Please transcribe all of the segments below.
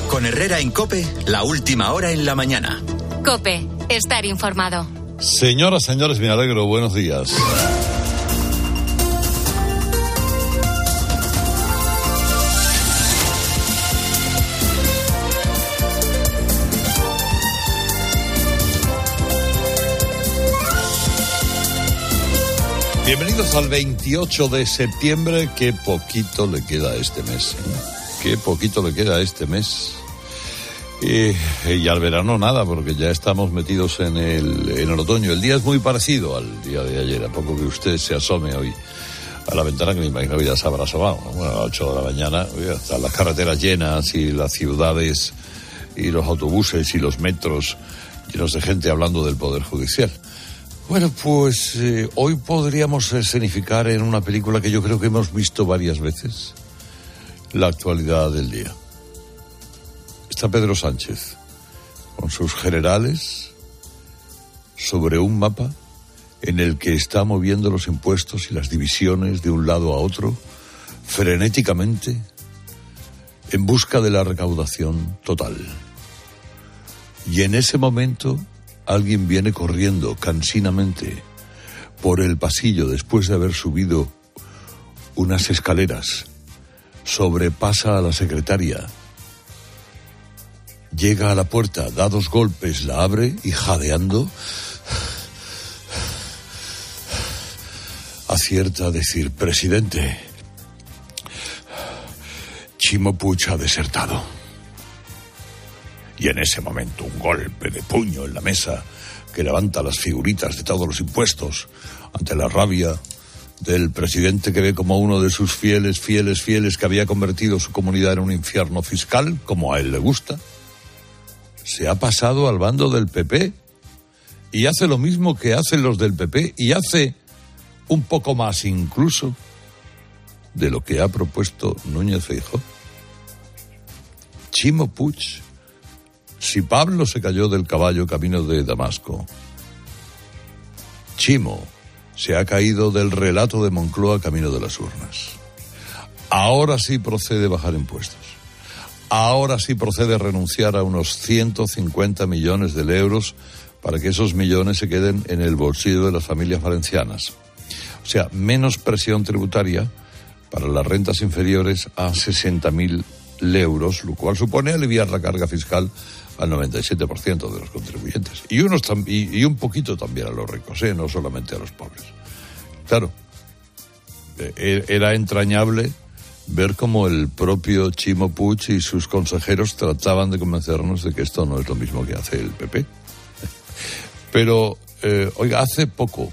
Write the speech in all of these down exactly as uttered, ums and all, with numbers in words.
Con Herrera en COPE, la última hora en la mañana. COPE, estar informado. Señoras, señores, me alegro, buenos días. Bienvenidos al veintiocho de septiembre, qué poquito le queda a este mes, ¿eh? Qué poquito le queda a este mes. Y, y al verano nada, porque ya estamos metidos en el, en el otoño. El día es muy parecido al día de ayer, a poco que usted se asome hoy a la ventana, que me imagino que ya se habrá asomado. Bueno, a las ocho de la mañana, están las carreteras llenas y las ciudades y los autobuses y los metros llenos de gente hablando del Poder Judicial. Bueno, pues eh, hoy podríamos escenificar en una película que yo creo que hemos visto varias veces la actualidad del día. Está Pedro Sánchez con sus generales sobre un mapa en el que está moviendo los impuestos y las divisiones de un lado a otro frenéticamente en busca de la recaudación total. Y en ese momento alguien viene corriendo cansinamente por el pasillo después de haber subido unas escaleras, sobrepasa a la secretaria, llega a la puerta, da dos golpes, la abre y jadeando acierta a decir: presidente, Chimo Puig ha desertado. Y en ese momento un golpe de puño en la mesa que levanta las figuritas de todos los impuestos ante la rabia del presidente, que ve como uno de sus fieles, fieles, fieles, que había convertido su comunidad en un infierno fiscal, como a él le gusta, se ha pasado al bando del P P y hace lo mismo que hacen los del P P y hace un poco más incluso de lo que ha propuesto Núñez Feijóo. Chimo Puig, si Pablo se cayó del caballo camino de Damasco, Chimo se ha caído del relato de Moncloa camino de las urnas. Ahora sí procede bajar impuestos. Ahora sí procede renunciar a unos ciento cincuenta millones de euros para que esos millones se queden en el bolsillo de las familias valencianas. O sea, menos presión tributaria para las rentas inferiores a sesenta mil euros, lo cual supone aliviar la carga fiscal al noventa y siete por ciento de los contribuyentes. Y, unos tam- y, y un poquito también a los ricos, ¿eh? No solamente a los pobres. Claro, eh, era entrañable ver cómo el propio Chimo Puig y sus consejeros trataban de convencernos de que esto no es lo mismo que hace el P P. Pero, eh, oiga, hace poco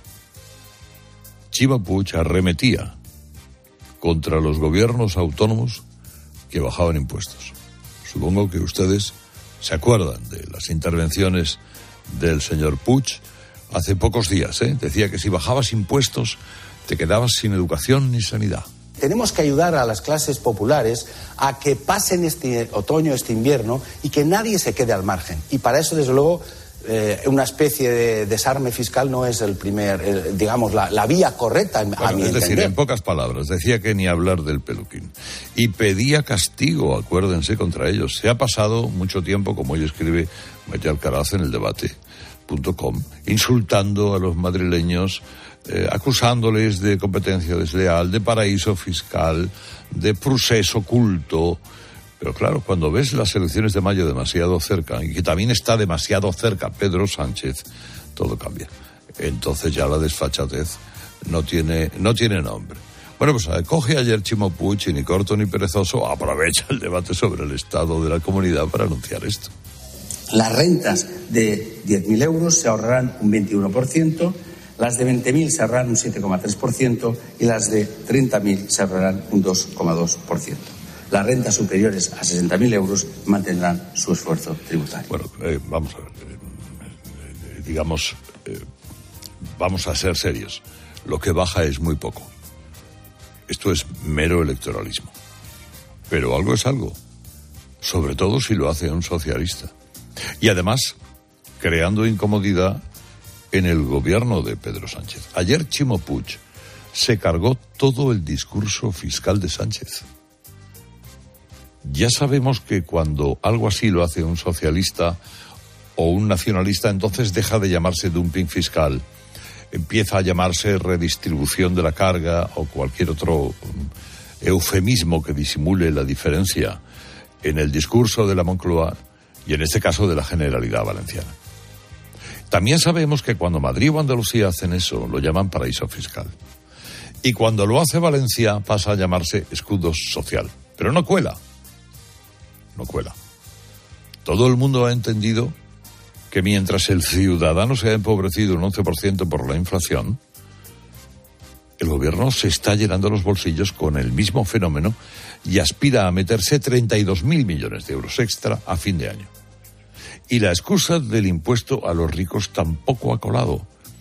Chimo Puig arremetía contra los gobiernos autónomos que bajaban impuestos. Supongo que ustedes se acuerdan de las intervenciones del señor Puig hace pocos días, ¿eh? Decía que si bajabas impuestos te quedabas sin educación ni sanidad. Tenemos que ayudar a las clases populares a que pasen este otoño, este invierno, y que nadie se quede al margen. Y para eso, desde luego, eh, una especie de desarme fiscal no es el primer, el, digamos, la, la vía correcta, bueno, a mi es entender. decir, en pocas palabras, decía que ni hablar del peluquín. Y pedía castigo, acuérdense, contra ellos. Se ha pasado mucho tiempo, como hoy escribe Maite Alcaraz en el debate punto com, insultando a los madrileños, eh, acusándoles de competencia desleal, de paraíso fiscal, de procés oculto. Pero claro, cuando ves las elecciones de mayo demasiado cerca, y que también está demasiado cerca Pedro Sánchez, todo cambia. Entonces ya la desfachatez no tiene, no tiene nombre. Bueno, pues coge ayer Chimo Puig y ni corto ni perezoso aprovecha el debate sobre el estado de la comunidad para anunciar esto. Las rentas de diez mil euros se ahorrarán un veintiuno por ciento, las de veinte mil se ahorrarán un siete coma tres por ciento y las de treinta mil se ahorrarán un dos coma dos por ciento. Las rentas superiores a sesenta mil euros mantendrán su esfuerzo tributario. Bueno, eh, vamos a ver, eh, eh, digamos, eh, vamos a ser serios. Lo que baja es muy poco. Esto es mero electoralismo. Pero algo es algo, sobre todo si lo hace un socialista. Y además, creando incomodidad en el gobierno de Pedro Sánchez. Ayer Chimo Puig se cargó todo el discurso fiscal de Sánchez. Ya sabemos que cuando algo así lo hace un socialista o un nacionalista, entonces deja de llamarse dumping fiscal, empieza a llamarse redistribución de la carga o cualquier otro eufemismo que disimule la diferencia en el discurso de la Moncloa y en este caso de la Generalidad Valenciana. También sabemos que cuando Madrid o Andalucía hacen eso, lo llaman paraíso fiscal. Y cuando lo hace Valencia, pasa a llamarse escudo social. Pero no cuela. No cuela. Todo el mundo ha entendido que mientras el ciudadano se ha empobrecido un once por ciento por la inflación, el gobierno se está llenando los bolsillos con el mismo fenómeno y aspira a meterse treinta y dos mil millones de euros extra a fin de año. Y la excusa del impuesto a los ricos tampoco ha colado.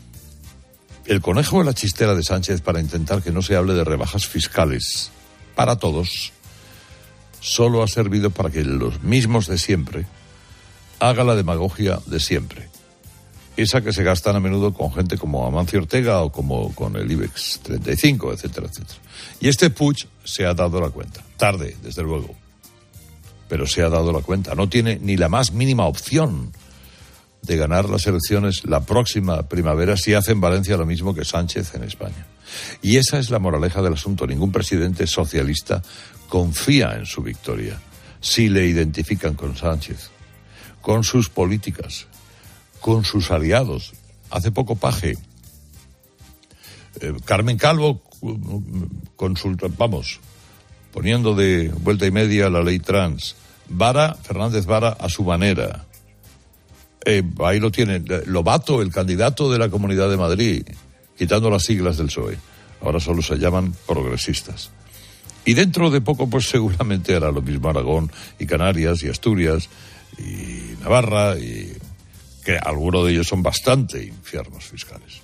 El conejo de la chistera de Sánchez para intentar que no se hable de rebajas fiscales para todos solo ha servido para que los mismos de siempre hagan la demagogia de siempre. Esa que se gastan a menudo con gente como Amancio Ortega o como con el IBEX treinta y cinco, etcétera, etcétera. Y este Puig se ha dado la cuenta. Tarde, desde luego. Pero se ha dado la cuenta. No tiene ni la más mínima opción de ganar las elecciones la próxima primavera si hace en Valencia lo mismo que Sánchez en España. Y esa es la moraleja del asunto. Ningún presidente socialista confía en su victoria si le identifican con Sánchez, con sus políticas, con sus aliados. Hace poco Paje, eh, Carmen Calvo, consulta, vamos, poniendo de vuelta y media la ley trans. Vara, Fernández Vara, a su manera. Eh, ahí lo tienen. Lobato, el candidato de la Comunidad de Madrid, quitando las siglas del P S O E. Ahora solo se llaman progresistas. Y dentro de poco, pues seguramente hará lo mismo Aragón y Canarias y Asturias y Navarra, y que algunos de ellos son bastante infiernos fiscales.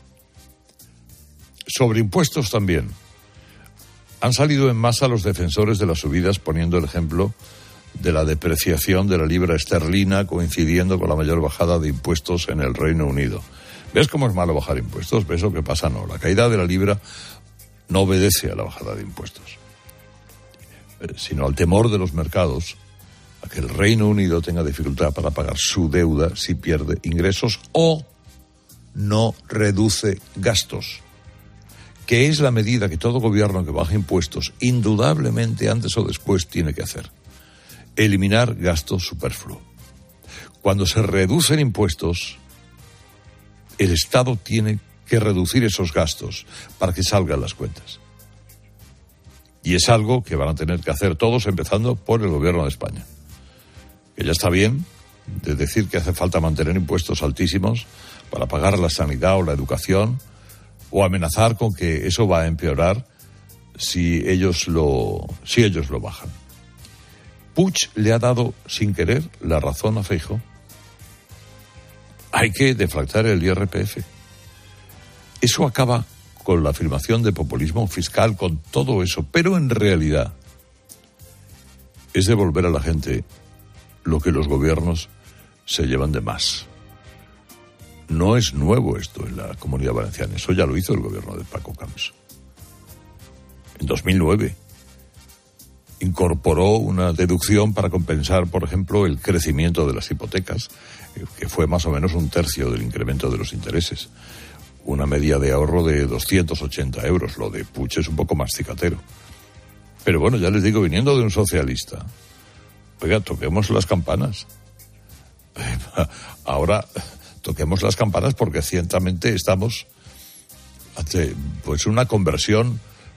Sobre impuestos también. Han salido en masa los defensores de las subidas poniendo el ejemplo de la depreciación de la libra esterlina coincidiendo con la mayor bajada de impuestos en el Reino Unido. ¿Ves cómo es malo bajar impuestos? ¿Ves lo que pasa? No, la caída de la libra no obedece a la bajada de impuestos, sino al temor de los mercados a que el Reino Unido tenga dificultad para pagar su deuda si pierde ingresos o no reduce gastos, que es la medida que todo gobierno que baja impuestos indudablemente antes o después tiene que hacer. Eliminar gasto superfluo. Cuando se reducen impuestos, el Estado tiene que reducir esos gastos para que salgan las cuentas. Y es algo que van a tener que hacer todos, empezando por el gobierno de España. Que ya está bien de decir que hace falta mantener impuestos altísimos para pagar la sanidad o la educación, o amenazar con que eso va a empeorar si ellos lo, si ellos lo bajan. Puig le ha dado, sin querer, la razón a Feijóo. Hay que deflactar el I R P F. Eso acaba con la afirmación de populismo fiscal, con todo eso, pero en realidad es devolver a la gente lo que los gobiernos se llevan de más. No es nuevo esto en la Comunidad Valenciana, eso ya lo hizo el gobierno de Paco Camps. En dos mil nueve incorporó una deducción para compensar, por ejemplo, el crecimiento de las hipotecas, que fue más o menos un tercio del incremento de los intereses. Una media de ahorro de doscientos ochenta euros. Lo de Puig es un poco más cicatero. Pero bueno, ya les digo, viniendo de un socialista, oiga, toquemos las campanas. Ahora toquemos las campanas porque ciertamente estamos ante pues una conversión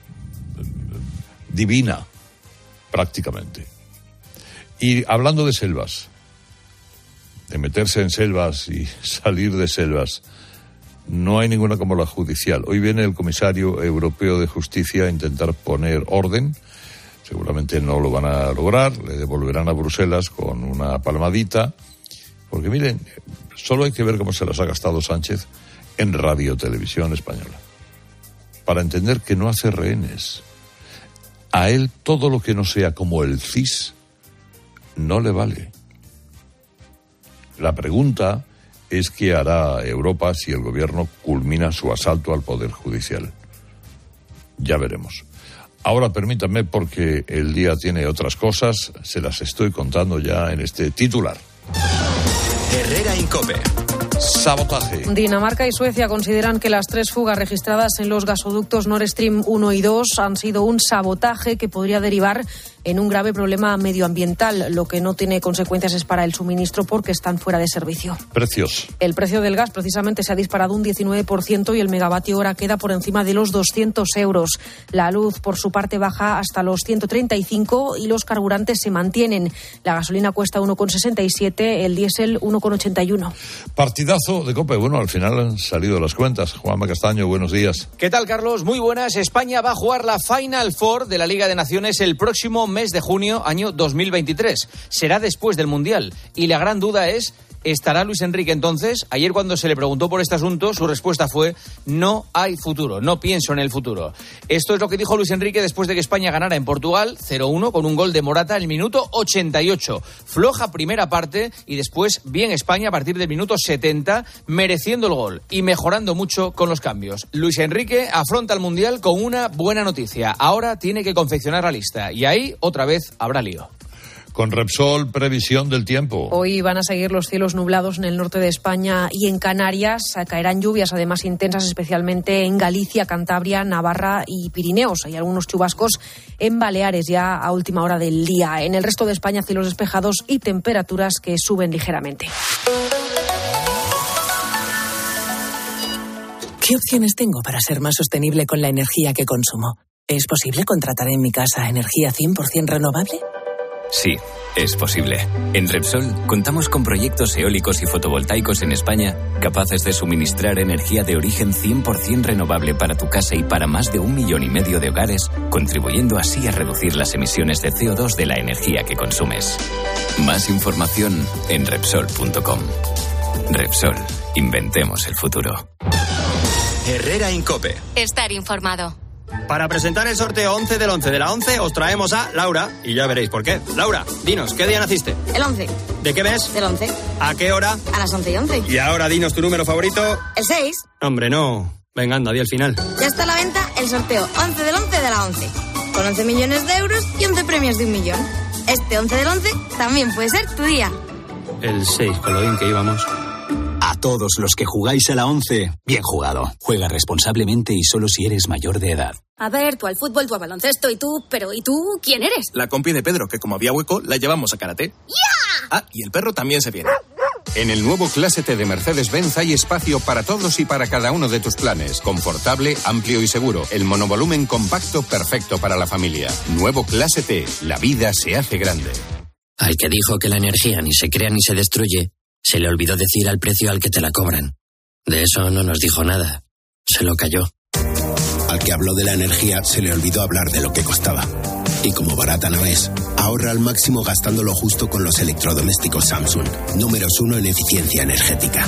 divina, prácticamente. Y hablando de selvas, de meterse en selvas y salir de selvas, no hay ninguna como la judicial. Hoy viene el comisario europeo de justicia a intentar poner orden. Seguramente no lo van a lograr, le devolverán a Bruselas con una palmadita, porque miren, solo hay que ver cómo se las ha gastado Sánchez en Radio Televisión Española, para entender que no hace rehenes. A él todo lo que no sea como el C I S no le vale. La pregunta es qué hará Europa si el gobierno culmina su asalto al Poder Judicial. Ya veremos. Ahora permítanme, porque el día tiene otras cosas, se las estoy contando ya en este titular. Herrera Incope. Sabotaje. Dinamarca y Suecia consideran que las tres fugas registradas en los gasoductos Nord Stream uno y dos han sido un sabotaje que podría derivar en un grave problema medioambiental. Lo que no tiene consecuencias es para el suministro porque están fuera de servicio. Precios. El precio del gas precisamente se ha disparado un diecinueve por ciento y el megavatio hora queda por encima de los doscientos euros. La luz, por su parte, baja hasta los ciento treinta y cinco y los carburantes se mantienen. La gasolina cuesta uno con sesenta y siete, el diésel uno con ochenta y uno. Partidazo de COPE. Bueno, al final han salido las cuentas. Juanma Castaño, buenos días. ¿Qué tal, Carlos? Muy buenas. España va a jugar la Final Four de la Liga de Naciones el próximo mes de junio, año dos mil veintitrés. Será después del Mundial. Y la gran duda es, ¿estará Luis Enrique entonces? Ayer, cuando se le preguntó por este asunto, su respuesta fue: no hay futuro, no pienso en el futuro. Esto es lo que dijo Luis Enrique después de que España ganara en Portugal cero uno con un gol de Morata en el minuto ochenta y ocho. Floja primera parte y después bien España a partir del minuto setenta, mereciendo el gol y mejorando mucho con los cambios. Luis Enrique afronta el Mundial con una buena noticia. Ahora tiene que confeccionar la lista y ahí otra vez habrá lío. Con Repsol, previsión del tiempo. Hoy van a seguir los cielos nublados en el norte de España y en Canarias. Caerán lluvias, además intensas, especialmente en Galicia, Cantabria, Navarra y Pirineos. Hay algunos chubascos en Baleares ya a última hora del día. En el resto de España, cielos despejados y temperaturas que suben ligeramente. ¿Qué opciones tengo para ser más sostenible con la energía que consumo? ¿Es posible contratar en mi casa energía cien por ciento renovable? Sí, es posible. En Repsol contamos con proyectos eólicos y fotovoltaicos en España capaces de suministrar energía de origen cien por ciento renovable para tu casa y para más de un millón y medio de hogares, contribuyendo así a reducir las emisiones de C O dos de la energía que consumes. Más información en Repsol punto com. Repsol, inventemos el futuro. Herrera Incope. Estar informado. Para presentar el sorteo once del once de la once, os traemos a Laura, y ya veréis por qué. Laura, dinos, ¿qué día naciste? El once. ¿De qué mes? Del once. ¿A qué hora? A las once y once. Y ahora dinos tu número favorito. El seis. Hombre, no. Venga, anda, di el final. Ya está a la venta el sorteo once del once de la once. Con once millones de euros y once premios de un millón. Este once del once también puede ser tu día. El seis, con lo bien que íbamos. A todos los que jugáis a la once, bien jugado. Juega responsablemente y solo si eres mayor de edad. A ver, tú al fútbol, tú al baloncesto y tú... Pero ¿y tú quién eres? La compi de Pedro, que como había hueco, la llevamos a karate. ¡Ya! Ah, y el perro también se viene. En el nuevo Clase T de Mercedes-Benz hay espacio para todos y para cada uno de tus planes. Confortable, amplio y seguro. El monovolumen compacto perfecto para la familia. Nuevo Clase T. La vida se hace grande. Al que dijo que la energía ni se crea ni se destruye, se le olvidó decir al precio al que te la cobran. De eso no nos dijo nada. Se lo cayó. Al que habló de la energía se le olvidó hablar de lo que costaba. Y como barata no es, ahorra al máximo gastando lo justo con los electrodomésticos Samsung. Números uno en eficiencia energética.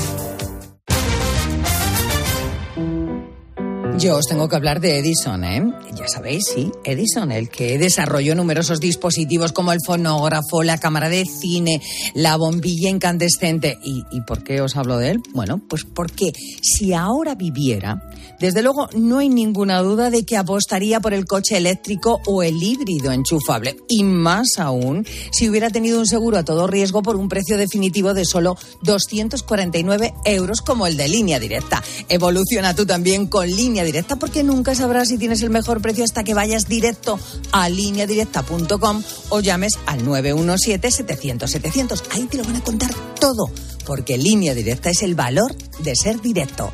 Yo os tengo que hablar de Edison, ¿eh? Ya sabéis, sí, Edison, el que desarrolló numerosos dispositivos como el fonógrafo, la cámara de cine, la bombilla incandescente. ¿Y, ¿Y por qué os hablo de él? Bueno, pues porque si ahora viviera, desde luego no hay ninguna duda de que apostaría por el coche eléctrico o el híbrido enchufable. Y más aún, si hubiera tenido un seguro a todo riesgo por un precio definitivo de solo doscientos cuarenta y nueve euros como el de Línea Directa. Evoluciona tú también con Línea Directa, porque nunca sabrás si tienes el mejor precio hasta que vayas directo a línea directa punto com o llames al nueve uno siete, setecientos, setecientos. Ahí te lo van a contar todo, porque Línea Directa es el valor de ser directo.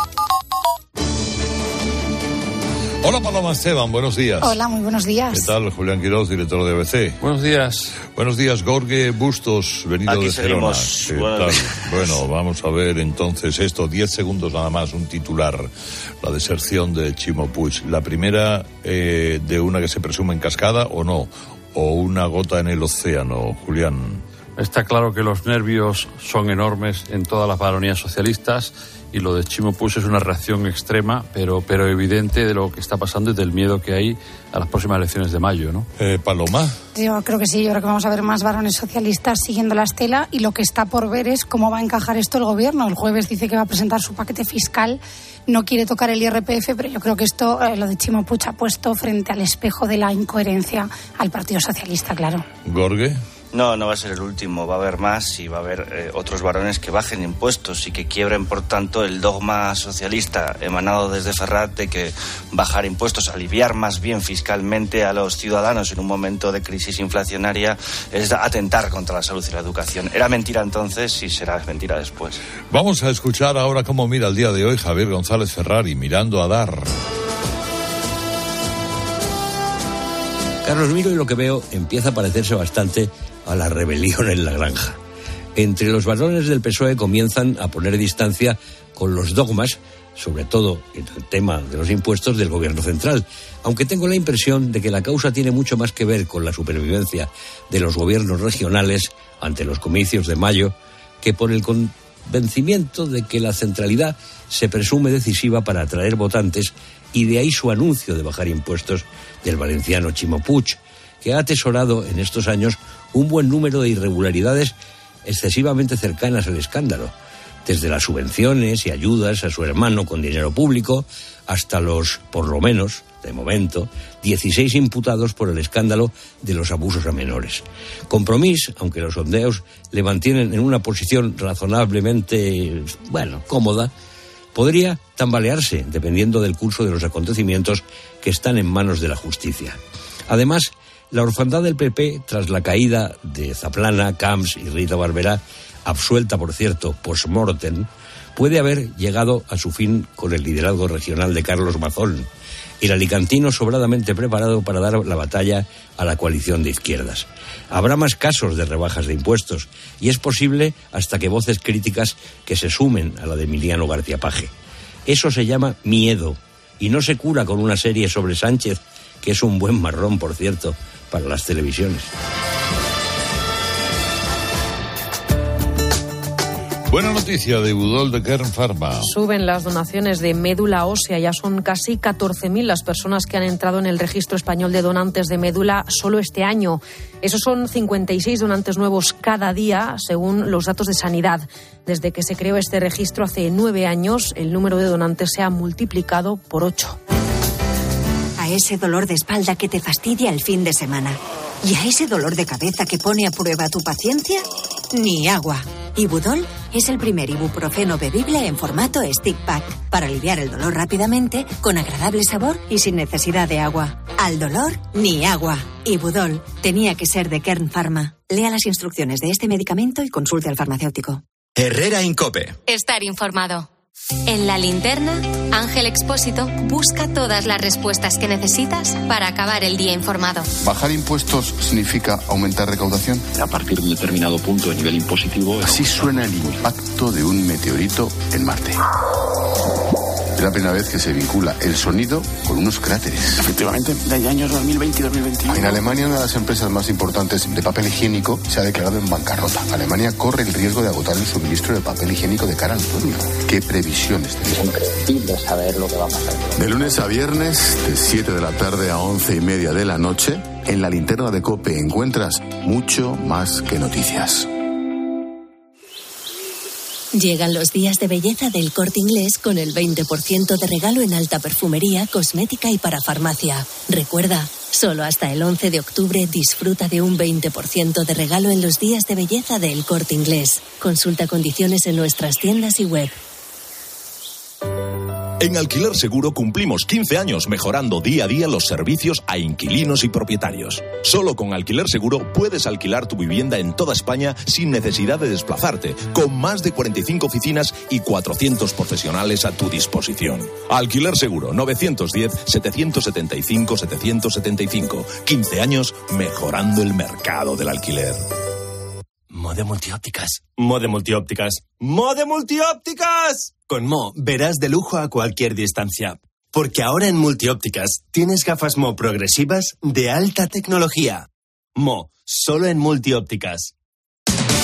Hola, Paloma Esteban, buenos días. Hola, muy buenos días. ¿Qué tal? Julián Quiroz, director de A B C. Buenos días. Buenos días, Gorge Bustos, venido Aquí de Gerona. seguimos. ¿Qué Buenos tal? días. Bueno, vamos a ver entonces esto, diez segundos nada más, un titular. La deserción de Chimo Puig. La primera eh, de una que se presume en cascada o no, o una gota en el océano, Julián. Está claro que los nervios son enormes en todas las baronías socialistas y lo de Ximo Puig es una reacción extrema, pero, pero evidente de lo que está pasando y del miedo que hay a las próximas elecciones de mayo, ¿no? Eh, Paloma. Yo creo que sí, yo creo que vamos a ver más varones socialistas siguiendo la estela y lo que está por ver es cómo va a encajar esto el gobierno. El jueves dice que va a presentar su paquete fiscal, no quiere tocar el I R P F, pero yo creo que esto, eh, lo de Ximo Puig ha puesto frente al espejo de la incoherencia al Partido Socialista, claro. Gorge. No, no va a ser el último, va a haber más y va a haber eh, otros varones que bajen impuestos y que quiebren, por tanto, el dogma socialista emanado desde Ferrat de que bajar impuestos, aliviar más bien fiscalmente a los ciudadanos en un momento de crisis inflacionaria es atentar contra la salud y la educación. Era mentira entonces y será mentira después. Vamos a escuchar ahora cómo mira el día de hoy Javier González Ferrari, mirando a dar. Carlos, miro y lo que veo empieza a parecerse bastante a la rebelión en la granja. Entre los varones del P S O E comienzan a poner distancia con los dogmas, sobre todo en el tema de los impuestos del gobierno central, aunque tengo la impresión de que la causa tiene mucho más que ver con la supervivencia de los gobiernos regionales ante los comicios de mayo que por el convencimiento de que la centralidad se presume decisiva para atraer votantes, y de ahí su anuncio de bajar impuestos del valenciano Ximo Puig, que ha atesorado en estos años un buen número de irregularidades excesivamente cercanas al escándalo, desde las subvenciones y ayudas a su hermano con dinero público hasta los, por lo menos, de momento, dieciséis imputados por el escándalo de los abusos a menores. Compromís, aunque los sondeos le mantienen en una posición razonablemente, bueno, cómoda, podría tambalearse dependiendo del curso de los acontecimientos que están en manos de la justicia. Además, la orfandad del P P, tras la caída de Zaplana, Camps y Rita Barberá, absuelta, por cierto, post-mortem, puede haber llegado a su fin con el liderazgo regional de Carlos Mazón, el alicantino sobradamente preparado para dar la batalla a la coalición de izquierdas. Habrá más casos de rebajas de impuestos y es posible hasta que voces críticas que se sumen a la de Emiliano García Paje. Eso se llama miedo y no se cura con una serie sobre Sánchez, que es un buen marrón, por cierto, para las televisiones. Buena noticia de Budol de Kern Pharma. Suben las donaciones de médula ósea. Ya son casi catorce mil las personas que han entrado en el registro español de donantes de médula solo este año. Esos son cincuenta y seis donantes nuevos cada día, según los datos de Sanidad. Desde que se creó este registro hace nueve años, el número de donantes se ha multiplicado por ocho. A ese dolor de espalda que te fastidia el fin de semana y a ese dolor de cabeza que pone a prueba tu paciencia, ni agua. Ibudol es el primer ibuprofeno bebible en formato stick pack para aliviar el dolor rápidamente, con agradable sabor y sin necesidad de agua. Al dolor, ni agua. Ibudol tenía que ser de Kern Pharma. Lea las instrucciones de este medicamento y consulte al farmacéutico. Herrera en COPE. Estar informado. En La Linterna, Ángel Expósito busca todas las respuestas que necesitas para acabar el día informado. ¿Bajar impuestos significa aumentar recaudación? A partir de un determinado punto de nivel impositivo... Así suena el impacto de un meteorito en Marte. Es la primera vez que se vincula el sonido con unos cráteres. Efectivamente, de años dos mil veinte y dos mil veintiuno. En Alemania, una de las empresas más importantes de papel higiénico se ha declarado en bancarrota. Alemania corre el riesgo de agotar el suministro de papel higiénico de cara al otoño. ¿Qué previsiones tenéis? Es increíble saber lo que va a pasar. De lunes a viernes, de siete de la tarde a once y media de la noche, en La Linterna de COPE encuentras mucho más que noticias. Llegan los días de belleza del Corte Inglés con el veinte por ciento de regalo en alta perfumería, cosmética y parafarmacia. Recuerda, solo hasta el once de octubre disfruta de un veinte por ciento de regalo en los días de belleza del Corte Inglés. Consulta condiciones en nuestras tiendas y web. En Alquiler Seguro cumplimos quince años mejorando día a día los servicios a inquilinos y propietarios. Solo con Alquiler Seguro puedes alquilar tu vivienda en toda España sin necesidad de desplazarte, con más de cuarenta y cinco oficinas y cuatrocientos profesionales a tu disposición. Alquiler Seguro, novecientos diez, setecientos setenta y cinco, setecientos setenta y cinco. quince años mejorando el mercado del alquiler. Mode Multiópticas. Mode Multiópticas. ¡Mode Multiópticas! Con Mo verás de lujo a cualquier distancia. Porque ahora en Multiópticas tienes gafas Mo progresivas de alta tecnología. Mo, solo en Multiópticas.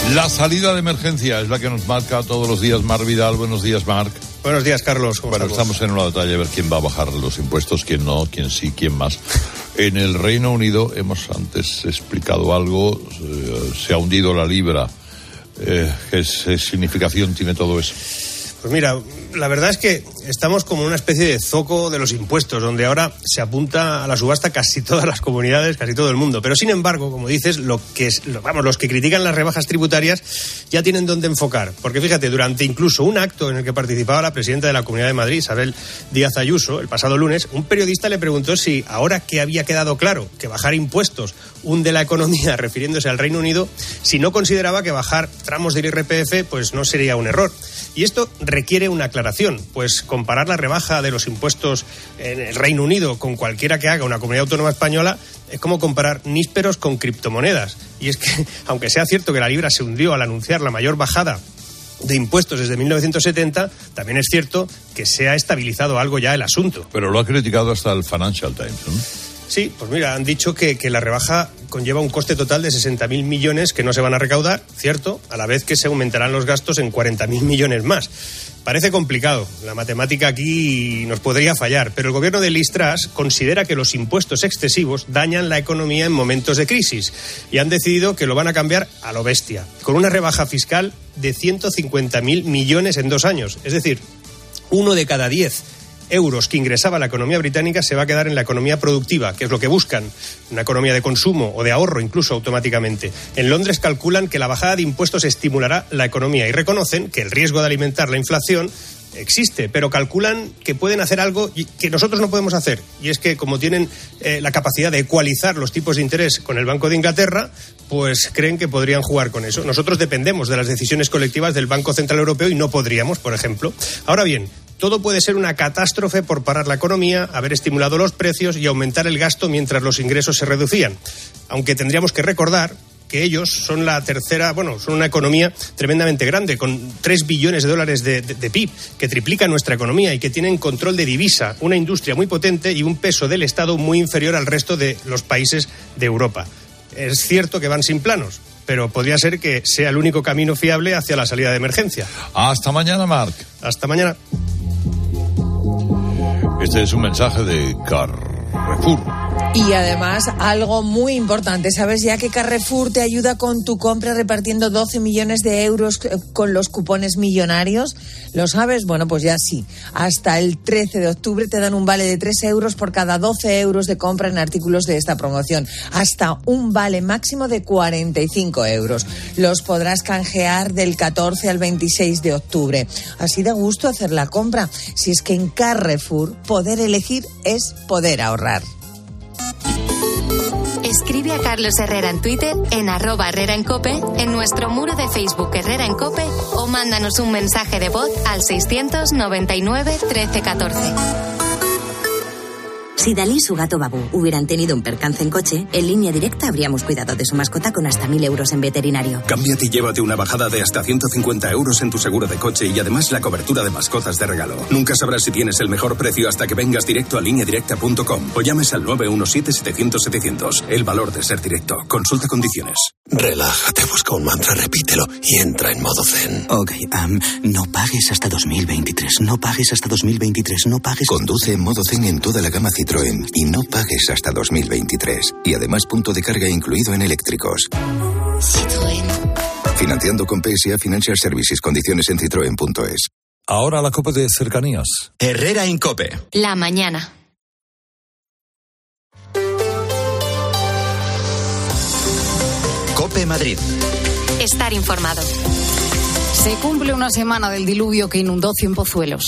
La salida de emergencia es la que nos marca todos los días Marc Vidal. Buenos días, Marc. Buenos días, Carlos. ¿Cómo bueno, estamos? estamos en una batalla a ver quién va a bajar los impuestos, quién no, quién sí, quién más. En el Reino Unido, hemos antes explicado algo, eh, se ha hundido la libra. Eh, ¿Qué significación tiene todo eso? Pues mira, la verdad es que estamos como en una especie de zoco de los impuestos, donde ahora se apunta a la subasta casi todas las comunidades, casi todo el mundo. Pero sin embargo, como dices, lo que es, lo, vamos, los que critican las rebajas tributarias ya tienen dónde enfocar. Porque fíjate, durante incluso un acto en el que participaba la presidenta de la Comunidad de Madrid, Isabel Díaz Ayuso, el pasado lunes, un periodista le preguntó si ahora que había quedado claro que bajar impuestos hunde la economía, refiriéndose al Reino Unido, si no consideraba que bajar tramos del I R P F pues no sería un error. Y esto requiere una aclaración, pues comparar la rebaja de los impuestos en el Reino Unido con cualquiera que haga una comunidad autónoma española es como comparar nísperos con criptomonedas. Y es que, aunque sea cierto que la libra se hundió al anunciar la mayor bajada de impuestos desde mil novecientos setenta, también es cierto que se ha estabilizado algo ya el asunto. Pero lo ha criticado hasta el Financial Times, ¿no? Sí, pues mira, han dicho que, que la rebaja conlleva un coste total de sesenta mil millones que no se van a recaudar, cierto, a la vez que se aumentarán los gastos en cuarenta mil millones más. Parece complicado, la matemática aquí nos podría fallar, pero el gobierno de Liz Truss considera que los impuestos excesivos dañan la economía en momentos de crisis y han decidido que lo van a cambiar a lo bestia, con una rebaja fiscal de ciento cincuenta mil millones en dos años, es decir, uno de cada diez euros que ingresaba la economía británica se va a quedar en la economía productiva, que es lo que buscan, una economía de consumo o de ahorro incluso automáticamente. En Londres calculan que la bajada de impuestos estimulará la economía y reconocen que el riesgo de alimentar la inflación existe, pero calculan que pueden hacer algo que nosotros no podemos hacer, y es que como tienen eh, la capacidad de ecualizar los tipos de interés con el Banco de Inglaterra, pues creen que podrían jugar con eso. Nosotros dependemos de las decisiones colectivas del Banco Central Europeo y no podríamos, por ejemplo. Ahora bien, todo puede ser una catástrofe por parar la economía, haber estimulado los precios y aumentar el gasto mientras los ingresos se reducían. Aunque tendríamos que recordar que ellos son la tercera, bueno, son una economía tremendamente grande, con tres billones de dólares de, de, de P I B, que triplica nuestra economía y que tienen control de divisa, una industria muy potente y un peso del Estado muy inferior al resto de los países de Europa. Es cierto que van sin planos, pero podría ser que sea el único camino fiable hacia la salida de emergencia. Hasta mañana, Marc. Hasta mañana. Este es un mensaje de Carrefour. Y además, algo muy importante, ¿sabes ya que Carrefour te ayuda con tu compra repartiendo doce millones de euros con los cupones millonarios? ¿Lo sabes? Bueno, pues ya sí. Hasta el trece de octubre te dan un vale de tres euros por cada doce euros de compra en artículos de esta promoción. Hasta un vale máximo de cuarenta y cinco euros. Los podrás canjear del catorce al veintiséis de octubre. Así da gusto hacer la compra. Si es que en Carrefour poder elegir es poder ahorrar. Escribe a Carlos Herrera en Twitter, en arroba Herrera en Cope, en nuestro muro de Facebook Herrera en Cope o mándanos un mensaje de voz al seiscientos noventa y nueve trece catorce. Si Dalí y su gato Babú hubieran tenido un percance en coche, en Línea Directa habríamos cuidado de su mascota con hasta mil euros en veterinario. Cámbiate y llévate una bajada de hasta ciento cincuenta euros en tu seguro de coche y además la cobertura de mascotas de regalo. Nunca sabrás si tienes el mejor precio hasta que vengas directo a línea directa punto com o llames al nueve uno siete setecientos setecientos. El valor de ser directo. Consulta condiciones. Relájate, busca un mantra, repítelo y entra en modo zen. Ok, um, no pagues hasta dos mil veintitrés, no pagues hasta dos mil veintitrés, no pagues... Conduce en modo zen en toda la gama Citroën y no pagues hasta dos mil veintitrés. Y además punto de carga incluido en eléctricos. Citroën. Financiando con P S A Financial Services. Condiciones en citroen punto es. Ahora la Cope de Cercanías. Herrera en Cope. La mañana. Cope Madrid. Estar informado. Se cumple una semana del diluvio que inundó Cienpozuelos.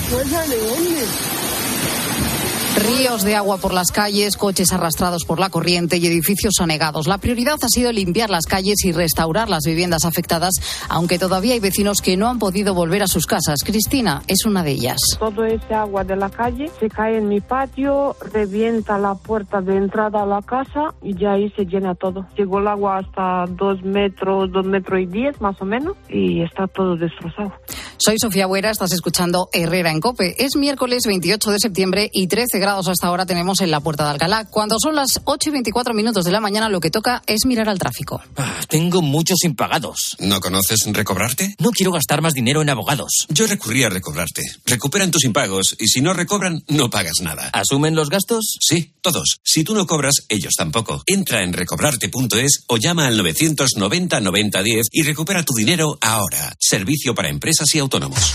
Ríos de agua por las calles, coches arrastrados por la corriente y edificios anegados. La prioridad ha sido limpiar las calles y restaurar las viviendas afectadas, aunque todavía hay vecinos que no han podido volver a sus casas. Cristina es una de ellas. Todo ese agua de la calle se cae en mi patio, revienta la puerta de entrada a la casa y ya ahí se llena todo. Llegó el agua hasta dos metros, dos metros y diez más o menos y está todo destrozado. Soy Sofía Buera, estás escuchando Herrera en COPE. Es miércoles veintiocho de septiembre y trece grados hasta ahora tenemos en la Puerta de Alcalá. Cuando son las ocho y veinticuatro minutos de la mañana, lo que toca es mirar al tráfico. Ah, tengo muchos impagados. ¿No conoces Recobrarte? No quiero gastar más dinero en abogados. Yo recurrí a Recobrarte. Recuperan tus impagos y si no recobran, no pagas nada. ¿Asumen los gastos? Sí, todos. Si tú no cobras, ellos tampoco. Entra en recobrarte punto es o llama al novecientos noventa noventa diez y recupera tu dinero ahora. Servicio para empresas y autónomos.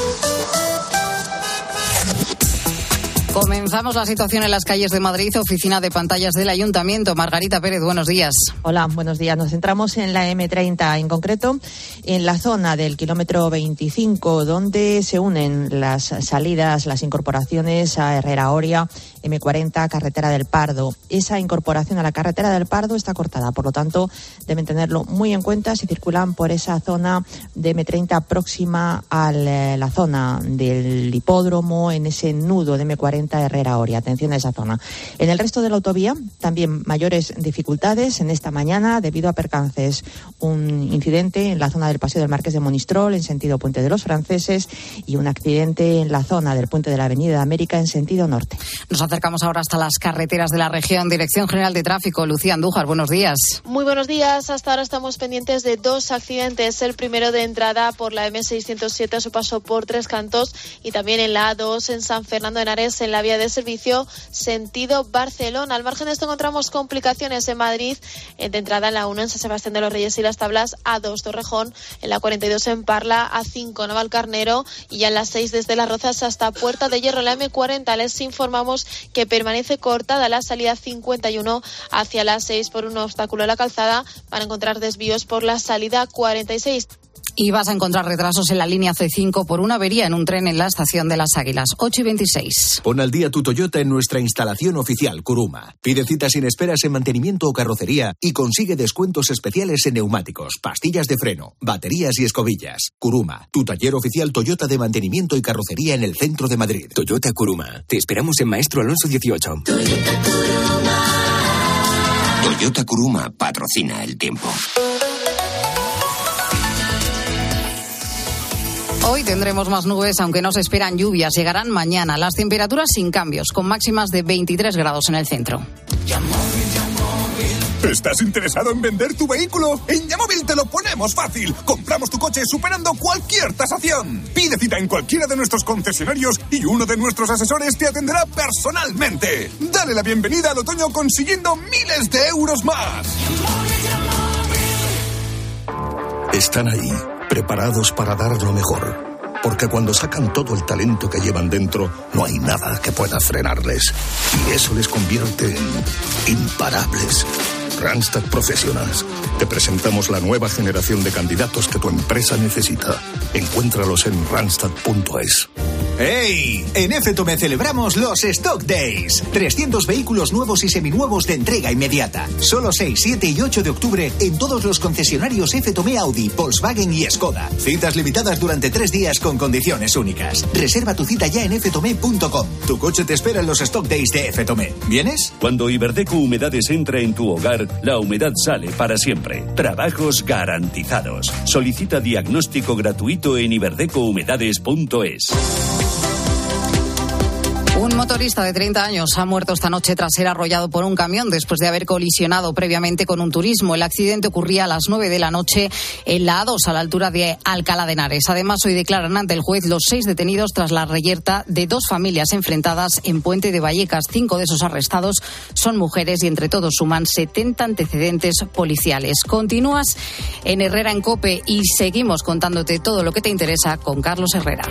Comenzamos la situación en las calles de Madrid, oficina de pantallas del Ayuntamiento. Margarita Pérez, buenos días. Hola, buenos días. Nos centramos en la eme treinta, en concreto en la zona del kilómetro veinticinco, donde se unen las salidas, las incorporaciones a Herrera Oria, eme cuarenta, Carretera del Pardo. Esa incorporación a la Carretera del Pardo está cortada, por lo tanto deben tenerlo muy en cuenta si circulan por esa zona de eme treinta próxima a la zona del hipódromo, en ese nudo de eme cuarenta Herrera Oria. Atención a esa zona. En el resto de la autovía también mayores dificultades en esta mañana debido a percances. Un incidente en la zona del Paseo del Marqués de Monistrol en sentido Puente de los Franceses y un accidente en la zona del Puente de la Avenida de América en sentido norte. Nos acercamos ahora hasta las carreteras de la región. Dirección General de Tráfico, Lucía Andújar, buenos días. Muy buenos días. Hasta ahora estamos pendientes de dos accidentes. El primero de entrada por la eme seiscientos siete a su paso por Tres Cantos y también en la a dos en San Fernando de Henares en la vía de servicio sentido Barcelona. Al margen de esto encontramos complicaciones en Madrid, de entrada en la uno en San Sebastián de los Reyes y Las Tablas, a dos Torrejón, en la cuarenta y dos en Parla, a cinco Navalcarnero y ya en la seis desde Las Rozas hasta Puerta de Hierro. En la eme cuarenta les informamos que permanece cortada la salida cincuenta y uno hacia la seis por un obstáculo en la calzada. Van a encontrar desvíos por la salida cuarenta y seis. Y vas a encontrar retrasos en la línea ce cinco por una avería en un tren en la estación de Las Águilas. ocho y veintiséis. Pon al día tu Toyota en nuestra instalación oficial Kuruma. Pide cita sin esperas en mantenimiento o carrocería y consigue descuentos especiales en neumáticos, pastillas de freno, baterías y escobillas. Kuruma, tu taller oficial Toyota de mantenimiento y carrocería en el centro de Madrid. Toyota Kuruma. Te esperamos en Maestro Alonso dieciocho. Toyota Kuruma. Toyota Kuruma patrocina el tiempo. Hoy tendremos más nubes, aunque no se esperan lluvias. Llegarán mañana. Las temperaturas sin cambios, con máximas de veintitrés grados en el centro. ¿Estás interesado en vender tu vehículo? En Yamóvil te lo ponemos fácil. Compramos tu coche superando cualquier tasación. Pide cita en cualquiera de nuestros concesionarios y uno de nuestros asesores te atenderá personalmente. Dale la bienvenida al otoño consiguiendo miles de euros más. Están ahí, preparados para dar lo mejor. Porque cuando sacan todo el talento que llevan dentro, no hay nada que pueda frenarles. Y eso les convierte en imparables. Randstad Professionals. Te presentamos la nueva generación de candidatos que tu empresa necesita. Encuéntralos en randstad punto es. ¡Hey! En F-Tome celebramos los Stock Days. trescientos vehículos nuevos y seminuevos de entrega inmediata. Solo seis, siete y ocho de octubre en todos los concesionarios F-Tome Audi, Volkswagen y Skoda. Citas limitadas durante tres días con condiciones únicas. Reserva tu cita ya en f tome punto com. Tu coche te espera en los Stock Days de F-Tome. ¿Vienes? Cuando Iberdeco Humedades entra en tu hogar, la humedad sale para siempre. Trabajos garantizados. Solicita diagnóstico gratuito en iberdeco humedades punto es. Un motorista de treinta años ha muerto esta noche tras ser arrollado por un camión después de haber colisionado previamente con un turismo. El accidente ocurría a las nueve de la noche en la a dos, a la altura de Alcalá de Henares. Además, hoy declaran ante el juez los seis detenidos tras la reyerta de dos familias enfrentadas en Puente de Vallecas. Cinco de esos arrestados son mujeres y entre todos suman setenta antecedentes policiales. Continúas en Herrera en COPE y seguimos contándote todo lo que te interesa con Carlos Herrera.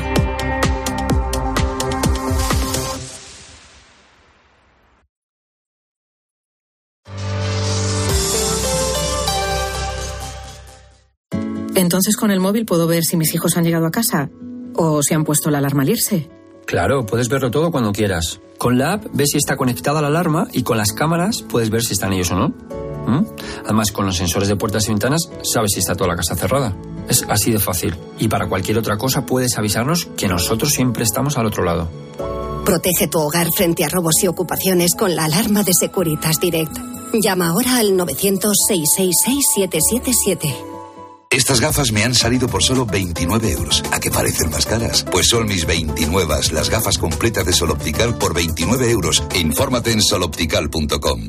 Entonces con el móvil puedo ver si mis hijos han llegado a casa o si han puesto la alarma al irse. Claro, puedes verlo todo cuando quieras. Con la app ves si está conectada la alarma y con las cámaras puedes ver si están ellos o no. ¿Mm? Además, con los sensores de puertas y ventanas sabes si está toda la casa cerrada. Es así de fácil. Y para cualquier otra cosa puedes avisarnos que nosotros siempre estamos al otro lado. Protege tu hogar frente a robos y ocupaciones con la alarma de Securitas Direct. Llama ahora al novecientos, seiscientos sesenta y seis, siete siete siete. Estas gafas me han salido por solo veintinueve euros. ¿A qué parecen más caras? Pues son mis veintinueve, las gafas completas de Sol Optical por veintinueve euros. Infórmate en sol optical punto com.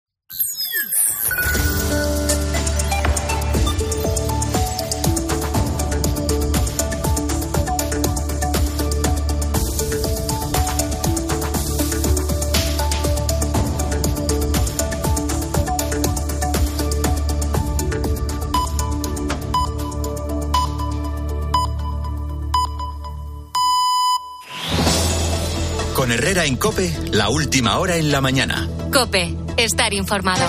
Con Herrera en COPE, la última hora en la mañana. COPE, estar informado.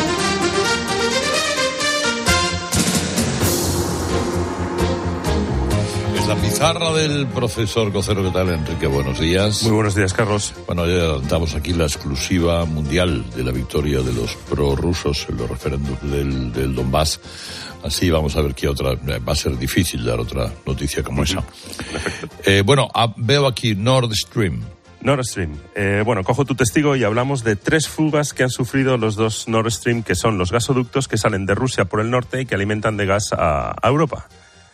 Es la pizarra del profesor Cocero. ¿Qué tal, Enrique? Buenos días. Muy buenos días, Carlos. Bueno, ya adelantamos aquí la exclusiva mundial de la victoria de los prorrusos en los referéndums del, del Donbass. Así vamos a ver qué otra. Va a ser difícil dar otra noticia como esa. Eh, bueno, a, veo aquí Nord Stream. Nord Stream. Eh, bueno, cojo tu testigo y hablamos de tres fugas que han sufrido los dos Nord Stream, que son los gasoductos que salen de Rusia por el norte y que alimentan de gas a, a Europa.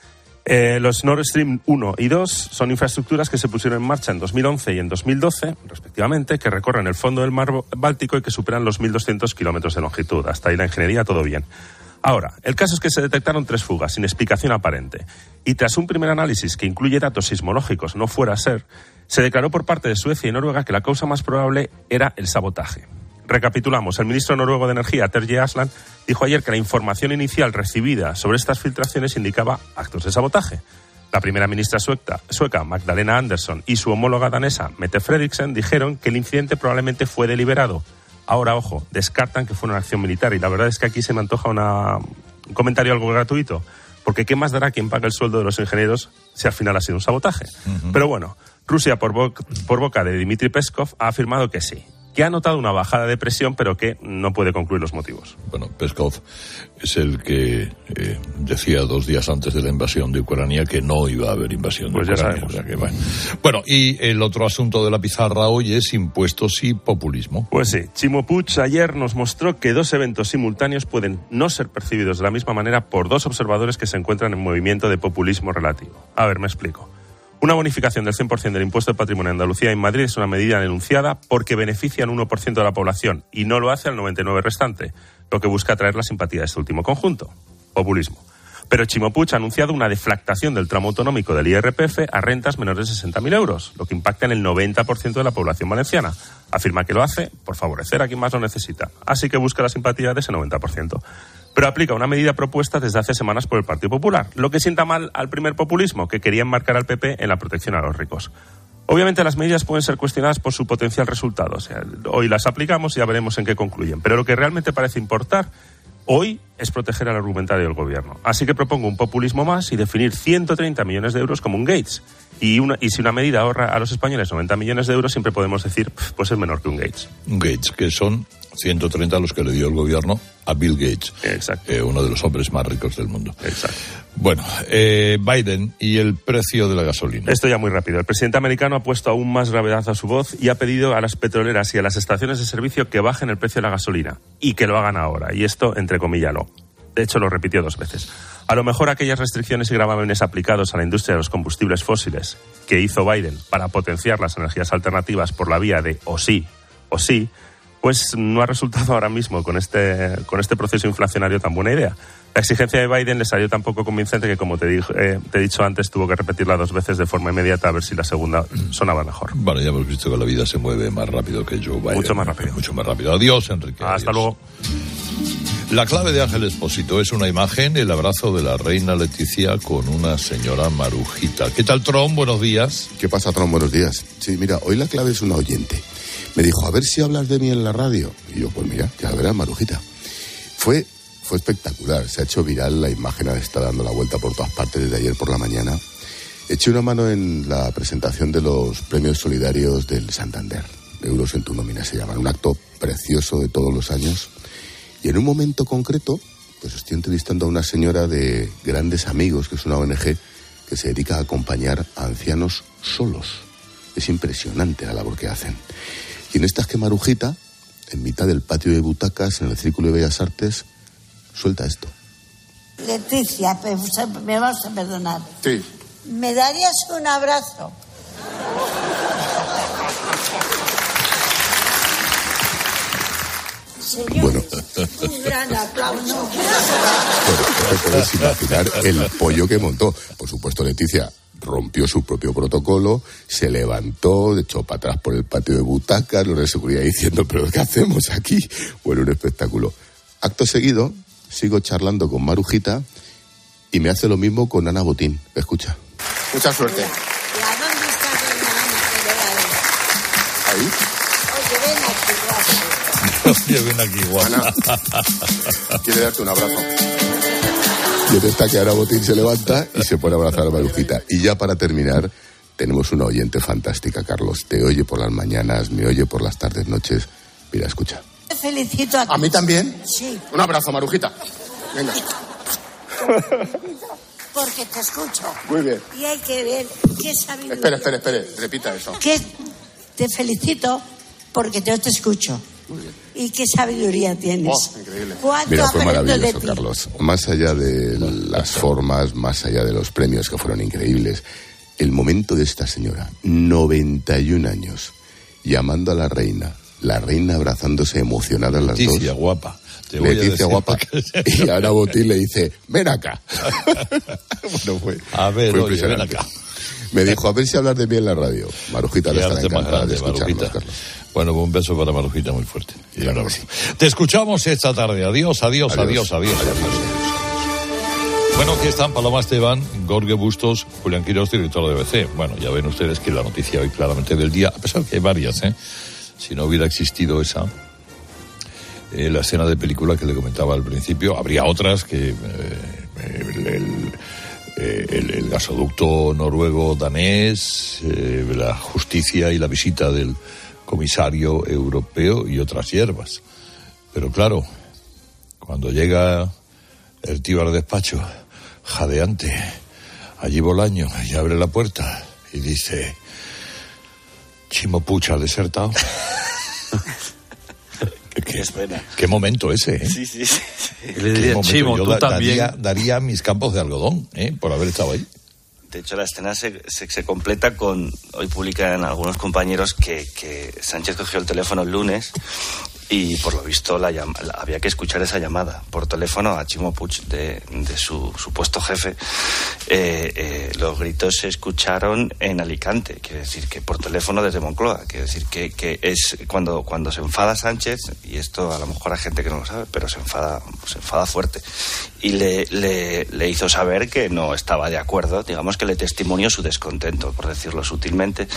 Eh, los Nord Stream uno y dos son infraestructuras que se pusieron en marcha en dos mil once y en dos mil doce, respectivamente, que recorren el fondo del mar Báltico y que superan los mil doscientos kilómetros de longitud. Hasta ahí la ingeniería, todo bien. Ahora, el caso es que se detectaron tres fugas sin explicación aparente y tras un primer análisis que incluye datos sismológicos, no fuera a ser, se declaró por parte de Suecia y Noruega que la causa más probable era el sabotaje. Recapitulamos, el ministro noruego de Energía, Terje Asland, dijo ayer que la información inicial recibida sobre estas filtraciones indicaba actos de sabotaje. La primera ministra sueca, sueca Magdalena Andersson, y su homóloga danesa, Mette Frederiksen, dijeron que el incidente probablemente fue deliberado. Ahora, ojo, descartan que fue una acción militar y la verdad es que aquí se me antoja una, un comentario algo gratuito, porque ¿qué más dará quien paga el sueldo de los ingenieros si al final ha sido un sabotaje? Uh-huh. Pero bueno, Rusia, por, bo- por boca de Dmitry Peskov, ha afirmado que sí, que ha notado una bajada de presión, pero que no puede concluir los motivos. Bueno, Peskov es el que eh, decía dos días antes de la invasión de Ucrania que no iba a haber invasión de pues Ucrania. Pues ya sabemos. O sea que, bueno. bueno, y el otro asunto de la pizarra hoy es impuestos y populismo. Pues sí, Chimo Puig ayer nos mostró que dos eventos simultáneos pueden no ser percibidos de la misma manera por dos observadores que se encuentran en movimiento de populismo relativo. A ver, me explico. Una bonificación del cien por ciento del impuesto de patrimonio en Andalucía y en Madrid es una medida denunciada porque beneficia al uno por ciento de la población y no lo hace al noventa y nueve por ciento restante, lo que busca atraer la simpatía de este último conjunto, populismo. Pero Chimo Puig ha anunciado una deflactación del tramo autonómico del I R P F a rentas menores de sesenta mil euros, lo que impacta en el noventa por ciento de la población valenciana. Afirma que lo hace por favorecer a quien más lo necesita, así que busca la simpatía de ese noventa por ciento. Pero aplica una medida propuesta desde hace semanas por el Partido Popular, lo que sienta mal al primer populismo, que quería enmarcar al P P en la protección a los ricos. Obviamente las medidas pueden ser cuestionadas por su potencial resultado. O sea, hoy las aplicamos y ya veremos en qué concluyen. Pero lo que realmente parece importar hoy es proteger al argumentario del gobierno. Así que propongo un populismo más y definir ciento treinta millones de euros como un Gates. Y, una, y si una medida ahorra a los españoles noventa millones de euros, siempre podemos decir, pues es menor que un Gates. Un Gates, que son ciento treinta los que le dio el gobierno a Bill Gates. Exacto. Eh, uno de los hombres más ricos del mundo. Exacto. Bueno, eh, Biden y el precio de la gasolina. Esto ya muy rápido. El presidente americano ha puesto aún más gravedad a su voz y ha pedido a las petroleras y a las estaciones de servicio que bajen el precio de la gasolina y que lo hagan ahora. Y esto, entrecomíllalo. De hecho, lo repitió dos veces. A lo mejor aquellas restricciones y gravámenes aplicados a la industria de los combustibles fósiles que hizo Biden para potenciar las energías alternativas por la vía de o sí o sí, pues no ha resultado ahora mismo con este, con este proceso inflacionario tan buena idea. La exigencia de Biden le salió tan poco convincente que, como te, dije, eh, te he dicho antes, tuvo que repetirla dos veces de forma inmediata a ver si la segunda sonaba mejor. Bueno, ya hemos visto que la vida se mueve más rápido que Joe Biden. Mucho más rápido. Mucho más rápido. Adiós, Enrique. Hasta adiós. luego. La clave de Ángel Expósito es una imagen, el abrazo de la reina Leticia con una señora Marujita. ¿Qué tal, Tron? Buenos días. ¿Qué pasa, Tron? Buenos días. Sí, mira, hoy la clave es una oyente. Me dijo, a ver si hablas de mí en la radio. Y yo, pues mira, ya verás, Marujita. Fue, fue espectacular. Se ha hecho viral la imagen, está dando la vuelta por todas partes desde ayer por la mañana. Eché una mano en la presentación de los premios solidarios del Santander. Euros en tu nómina se llaman. Un acto precioso de todos los años. Y en un momento concreto, pues estoy entrevistando a una señora de Grandes Amigos, que es una O N Ge que se dedica a acompañar a ancianos solos. Es impresionante la labor que hacen. Y en estas que Marujita, en mitad del patio de butacas, en el Círculo de Bellas Artes, suelta esto. Leticia, me vas a perdonar. Sí. ¿Me darías un abrazo? Señor, bueno, un gran aplauso. Bueno, te puedes imaginar el pollo que montó. Por supuesto, Leticia rompió su propio protocolo, se levantó, echó para atrás por el patio de butacas, los de seguridad diciendo, ¿pero qué hacemos aquí? Bueno, un espectáculo. Acto seguido, sigo charlando con Marujita y me hace lo mismo con Ana Botín. Escucha. Mucha suerte. ¿Y a dónde está doña Ana? ¿Ahí? Oye, ven aquí, guapa. Oye, ven aquí, guapa. Ana, quiere darte un abrazo. Y en esta que Ana Botín se levanta y se pone a abrazar a Marujita. Y ya para terminar, tenemos una oyente fantástica, Carlos. Te oye por las mañanas, me oye por las tardes, noches. Mira, escucha. Te felicito a ti. ¿A mí también? Sí. Un abrazo, Marujita. Venga. Porque te escucho. Muy bien. Y hay que ver qué sabiduría. Espere, espere, espere. Repita eso. Que te felicito porque yo te escucho. Muy bien. Y qué sabiduría tienes. Oh, increíble. ¿Cuánto Mira, fue aprendo de maravilloso, ti? Carlos. Más allá de las formas, más allá de los premios que fueron increíbles, el momento de esta señora, noventa y un años, llamando a la reina, la reina abrazándose emocionada las dos. Leticia, guapa. Te voy a Leticia, decir guapa. Y Ana Botín le dice, ven acá. Bueno, fue. A ver, fue oye, ven acá. Me dijo, a ver si hablas de mí en la radio. Marujita le Ya estará te más encantada de grande, escucharnos, Marujita. Carlos. Bueno, un beso para Marujita muy fuerte. Y un abrazo. Te escuchamos esta tarde. Adiós, adiós, adiós, adiós. adiós, adiós. Bueno, aquí están Paloma Esteban, Jorge Bustos, Julián Quirós, director de B C. Bueno, ya ven ustedes que la noticia hoy claramente del día, a pesar que hay varias, ¿eh? Si no hubiera existido esa, eh, la escena de película que le comentaba al principio, habría otras que... Eh, el, el, El, el gasoducto noruego-danés, eh, la justicia y la visita del comisario europeo y otras hierbas. Pero claro, cuando llega el tío al despacho, jadeante, allí Bolaño, y abre la puerta y dice, Chimo Puig ha desertado. ¿Qué, qué momento ese, ¿eh? Sí, sí, sí. Le diría, Chimo, yo tú da, también. Daría, daría mis campos de algodón, ¿eh? Por haber estado ahí. De hecho, la escena se, se, se completa con... Hoy publican algunos compañeros que, que Sánchez cogió el teléfono el lunes y, por lo visto, la, llama, la había que escuchar esa llamada por teléfono a Chimo Puig, de, de su supuesto jefe. Eh, eh, los gritos se escucharon en Alicante, quiere decir que por teléfono desde Moncloa, quiere decir que, que es cuando, cuando se enfada Sánchez, y esto a lo mejor hay gente que no lo sabe, pero se enfada, se enfada fuerte, y le, le, le hizo saber que no estaba de acuerdo, digamos que le testimonió su descontento, por decirlo sutilmente,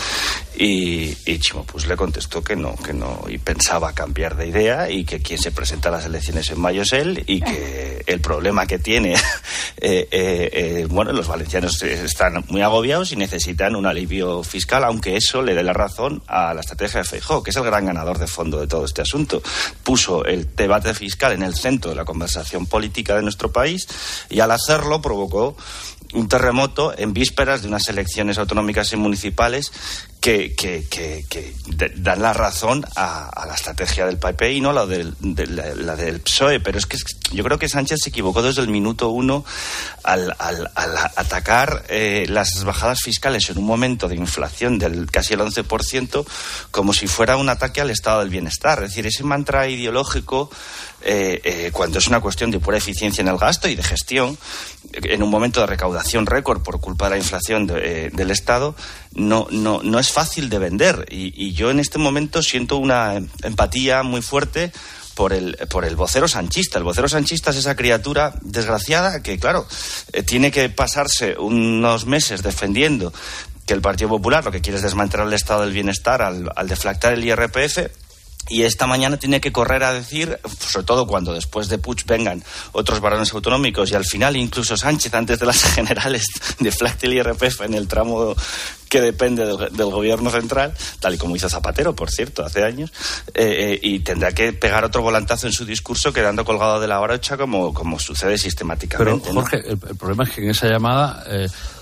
y, y Chimo Puig le contestó que no, que no, y pensaba cambiar de idea, y que quien se presenta a las elecciones en mayo es él, y que el problema que tiene, eh, eh, eh, bueno, los valencianos están muy agobiados y necesitan un alivio fiscal, aunque eso le dé la razón a la estrategia de Feijóo, que es el gran ganador de fondo de todo este asunto. Puso el debate fiscal en el centro de la conversación política de nuestro país, y al hacerlo provocó un terremoto en vísperas de unas elecciones autonómicas y municipales que, que, que, que dan la razón a, a la estrategia del P P y no la del, de la, la del P S O E. Pero es que yo creo que Sánchez se equivocó desde el minuto uno al, al, al atacar eh, las bajadas fiscales en un momento de inflación del casi el once por ciento como si fuera un ataque al estado del bienestar. Es decir, ese mantra ideológico, eh, eh, cuando es una cuestión de pura eficiencia en el gasto y de gestión, en un momento de recaudación récord por culpa de la inflación de, eh, del Estado, no, no, no es fácil de vender. Y, y yo en este momento siento una empatía muy fuerte por el, por el vocero sanchista. El vocero sanchista es esa criatura desgraciada que, claro, eh, tiene que pasarse unos meses defendiendo que el Partido Popular lo que quiere es desmantelar el estado del bienestar al, al deflactar el I R P F. Y esta mañana tiene que correr a decir, sobre todo cuando después de Puig vengan otros varones autonómicos y al final incluso Sánchez, antes de las generales, deflacte el I R P F en el tramo que depende del, del gobierno central, tal y como hizo Zapatero, por cierto, hace años, eh, eh, y tendrá que pegar otro volantazo en su discurso quedando colgado de la brocha como, como sucede sistemáticamente. Pero, Jorge, ¿no? el, el problema es que en esa llamada... Eh,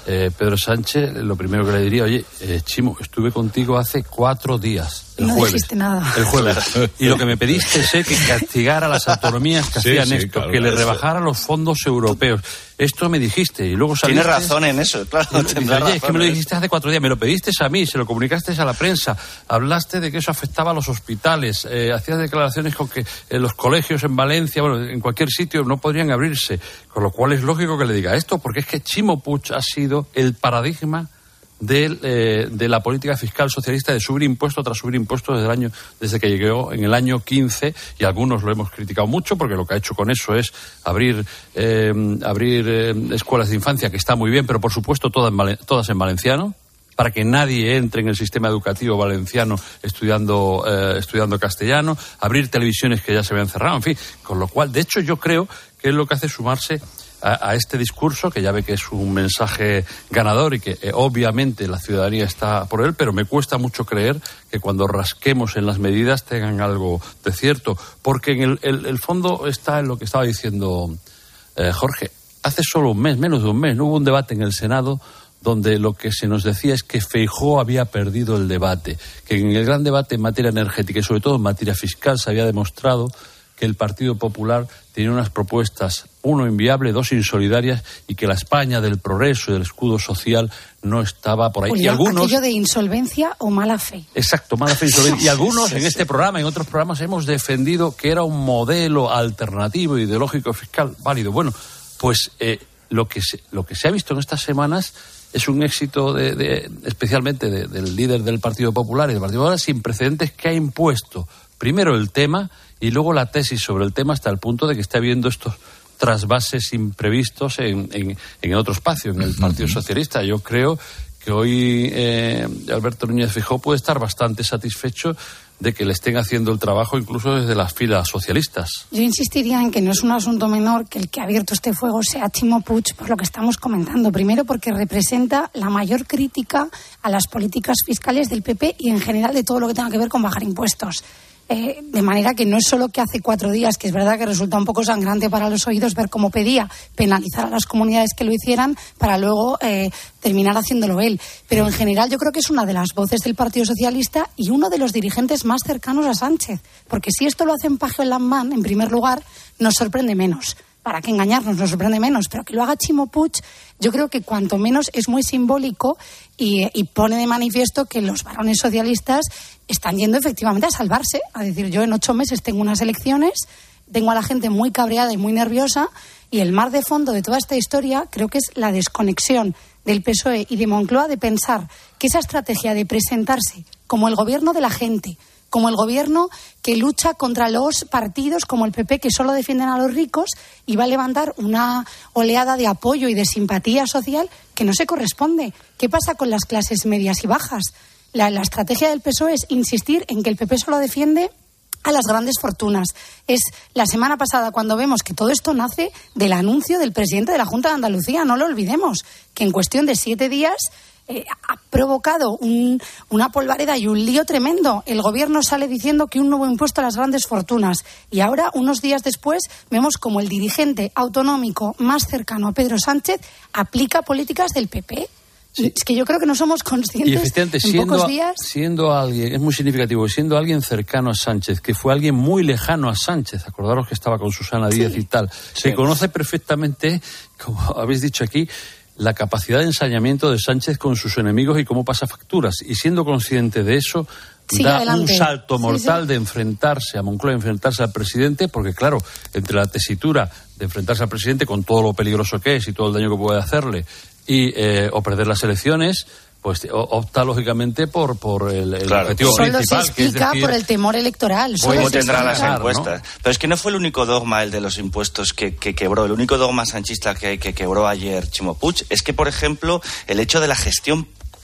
eh, Pedro Sánchez, lo primero que le diría, oye, eh, Chimo, estuve contigo hace cuatro días, el no jueves. dijiste nada. El jueves. Y lo que me pediste es que castigara a las autonomías que Sí, hacían sí, esto, claro, que le eso. rebajara los fondos europeos. Esto me dijiste y luego saliste... Tienes razón en eso, claro. Y dices, tendrás oye, es que razón me lo en dijiste hace cuatro días, me lo pediste a mí, se lo comunicaste a la prensa, hablaste de que eso afectaba a los hospitales, eh, hacías declaraciones con que eh, los colegios en Valencia, bueno, en cualquier sitio no podrían abrirse, con lo cual es lógico que le diga esto, porque es que Chimo Puig ha sido el paradigma de, eh, de la política fiscal socialista de subir impuestos tras subir impuestos desde el año, desde que llegó en el año quince, y algunos lo hemos criticado mucho porque lo que ha hecho con eso es abrir eh, abrir eh, escuelas de infancia, que está muy bien, pero por supuesto todas en, valen- todas en valenciano, para que nadie entre en el sistema educativo valenciano estudiando eh, estudiando castellano, abrir televisiones que ya se habían cerrado, en fin, con lo cual, de hecho, yo creo que es lo que hace sumarse a, a este discurso, que ya ve que es un mensaje ganador y que eh, obviamente la ciudadanía está por él, pero me cuesta mucho creer que cuando rasquemos en las medidas tengan algo de cierto, porque en el, el, el fondo está en lo que estaba diciendo eh, Jorge. Hace solo un mes, menos de un mes, no hubo un debate en el Senado donde lo que se nos decía es que Feijóo había perdido el debate, que en el gran debate en materia energética y sobre todo en materia fiscal se había demostrado que el Partido Popular tenía unas propuestas, uno, inviable, dos, insolidarias, y que la España del progreso y del escudo social no estaba por ahí. Julián, y algunos... aquello de insolvencia o mala fe. Exacto, mala fe insolvencia. Y algunos Sí, en sí. este programa, en otros programas, hemos defendido que era un modelo alternativo, ideológico, fiscal válido. Bueno, pues eh, lo que se, lo que se ha visto en estas semanas es un éxito de, de, especialmente de, del líder del Partido Popular y del Partido Popular sin precedentes, que ha impuesto primero el tema y luego la tesis sobre el tema, hasta el punto de que está habiendo estos trasvases imprevistos en, en, en otro espacio, en el Partido Socialista. Yo creo que hoy eh, Alberto Núñez Feijóo puede estar bastante satisfecho de que le estén haciendo el trabajo incluso desde las filas socialistas. Yo insistiría en que no es un asunto menor que el que ha abierto este fuego sea Chimo Puig, por lo que estamos comentando. Primero, porque representa la mayor crítica a las políticas fiscales del P P y en general de todo lo que tenga que ver con bajar impuestos. Eh, de manera que no es solo que hace cuatro días, que es verdad que resulta un poco sangrante para los oídos ver cómo pedía penalizar a las comunidades que lo hicieran para luego eh, terminar haciéndolo él. Pero en general yo creo que es una de las voces del Partido Socialista y uno de los dirigentes más cercanos a Sánchez. Porque si esto lo hacen Paje o Lamán, en primer lugar, nos sorprende menos. Para que engañarnos, nos sorprende menos, pero que lo haga Chimo Puig, yo creo que cuanto menos es muy simbólico y, y pone de manifiesto que los varones socialistas están yendo efectivamente a salvarse. A decir, yo en ocho meses tengo unas elecciones, tengo a la gente muy cabreada y muy nerviosa, y el mar de fondo de toda esta historia creo que es la desconexión del P S O E y de Moncloa de pensar que esa estrategia de presentarse como el gobierno de la gente, como el gobierno que lucha contra los partidos como el P P, que solo defienden a los ricos, y va a levantar una oleada de apoyo y de simpatía social que no se corresponde. ¿Qué pasa con las clases medias y bajas? La, la estrategia del P S O E es insistir en que el P P solo defiende a las grandes fortunas. Es la semana pasada cuando vemos que todo esto nace del anuncio del presidente de la Junta de Andalucía. No lo olvidemos, que en cuestión de siete días Eh, ha provocado un, una polvareda y un lío tremendo. El gobierno sale diciendo que un nuevo impuesto a las grandes fortunas, y ahora, unos días después, vemos como el dirigente autonómico más cercano a Pedro Sánchez aplica políticas del P P. Sí. Es que yo creo que no somos conscientes y efectivamente, en siendo, pocos días. siendo alguien, es muy significativo, siendo alguien cercano a Sánchez, que fue alguien muy lejano a Sánchez, acordaros que estaba con Susana Díaz sí. y tal, sí. que conoce perfectamente, como habéis dicho aquí, la capacidad de ensañamiento de Sánchez con sus enemigos y cómo pasa facturas. Y siendo consciente de eso, sí, da adelante. un salto mortal sí, sí. de enfrentarse a Moncloa, enfrentarse al presidente, porque claro, entre la tesitura de enfrentarse al presidente con todo lo peligroso que es y todo el daño que puede hacerle, y eh, o perder las elecciones, pues opta lógicamente por, por el, el claro. objetivo Solo principal. se explica que es decir, por el temor electoral. Solo ¿Cómo se tendrá las explica. encuestas? ¿No? Pero es que no fue el único dogma, el de los impuestos, que, que quebró. El único dogma sanchista que, que quebró ayer Chimo Puig es que, por ejemplo, el hecho de la gestión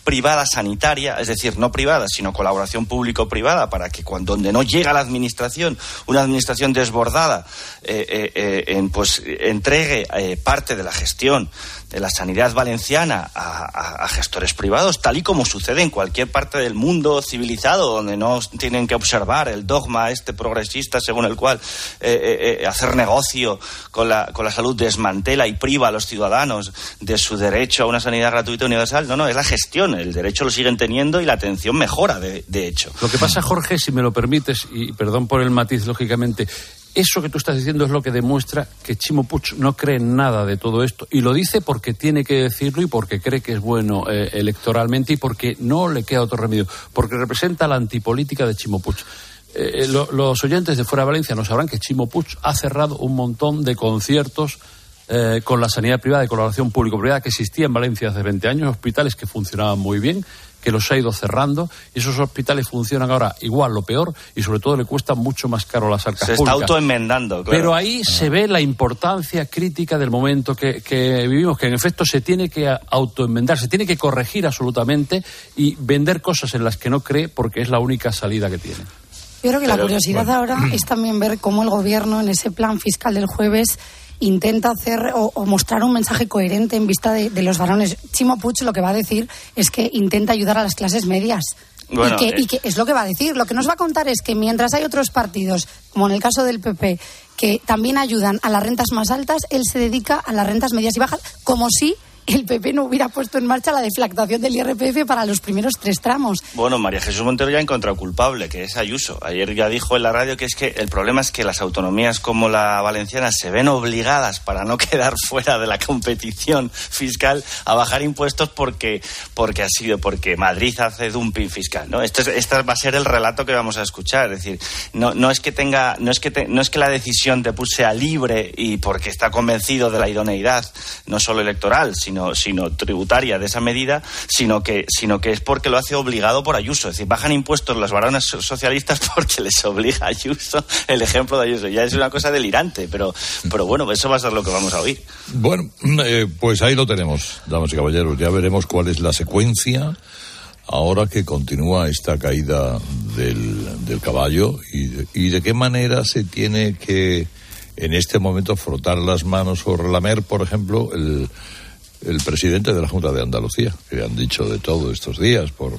privada sanitaria, es decir, no privada, sino colaboración público-privada, para que cuando donde no llega la administración, una administración desbordada, eh, eh, eh, en, pues entregue eh, parte de la gestión de la sanidad valenciana a, a, a gestores privados, tal y como sucede en cualquier parte del mundo civilizado, donde no tienen que observar el dogma este progresista según el cual eh, eh, hacer negocio con la, con la salud desmantela y priva a los ciudadanos de su derecho a una sanidad gratuita universal. No, no, es la gestión, el derecho lo siguen teniendo y la atención mejora, de, de hecho. Lo que pasa, Jorge, si me lo permites, y perdón por el matiz, lógicamente, eso que tú estás diciendo es lo que demuestra que Chimo Puig no cree en nada de todo esto. Y lo dice porque tiene que decirlo y porque cree que es bueno eh, electoralmente y porque no le queda otro remedio. Porque representa la antipolítica de Chimo Puig. Eh, lo, los oyentes de Fuera de Valencia no sabrán que Chimo Puig ha cerrado un montón de conciertos eh, con la sanidad privada y colaboración público-privada que existía en Valencia hace veinte años, hospitales que funcionaban muy bien, que los ha ido cerrando, y esos hospitales funcionan ahora igual, lo peor, y sobre todo le cuesta mucho más caro a las arcas públicas. Se está autoenmendando, claro. Pero ahí ah. se ve la importancia crítica del momento que, que vivimos, que en efecto se tiene que autoenmendar, se tiene que corregir absolutamente y vender cosas en las que no cree, porque es la única salida que tiene. Yo creo que Pero, la curiosidad bueno. ahora es también ver cómo el gobierno, en ese plan fiscal del jueves, intenta hacer o, o mostrar un mensaje coherente en vista de, de los varones. Chimo Puig lo que va a decir es que intenta ayudar a las clases medias. Bueno, y, que, eh... y que es lo que va a decir. Lo que nos va a contar es que mientras hay otros partidos, como en el caso del P P, que también ayudan a las rentas más altas, él se dedica a las rentas medias y bajas, como si el P P no hubiera puesto en marcha la deflactación del I R P F para los primeros tres tramos. Bueno, María Jesús Montero ya ha encontrado culpable, que es Ayuso. Ayer ya dijo en la radio que es que el problema es que las autonomías como la valenciana se ven obligadas, para no quedar fuera de la competición fiscal, a bajar impuestos porque porque ha sido porque Madrid hace dumping fiscal, ¿no? Este, es, este va a ser el relato que vamos a escuchar. Es decir, no, no es que tenga, no es que te, no es que la decisión de Puig sea libre y porque está convencido de la idoneidad, no solo electoral, sino Sino, sino tributaria de esa medida, sino que, sino que es porque lo hace obligado por Ayuso. Es decir, bajan impuestos los varones socialistas porque les obliga a Ayuso, el ejemplo de Ayuso. Ya es una cosa delirante, pero, pero bueno, eso va a ser lo que vamos a oír. Bueno, eh, pues ahí lo tenemos, damas y caballeros. Ya veremos cuál es la secuencia ahora que continúa esta caída del, del caballo y de, y de qué manera se tiene que, en este momento, frotar las manos o relamer, por ejemplo, el el presidente de la Junta de Andalucía, que han dicho de todo estos días por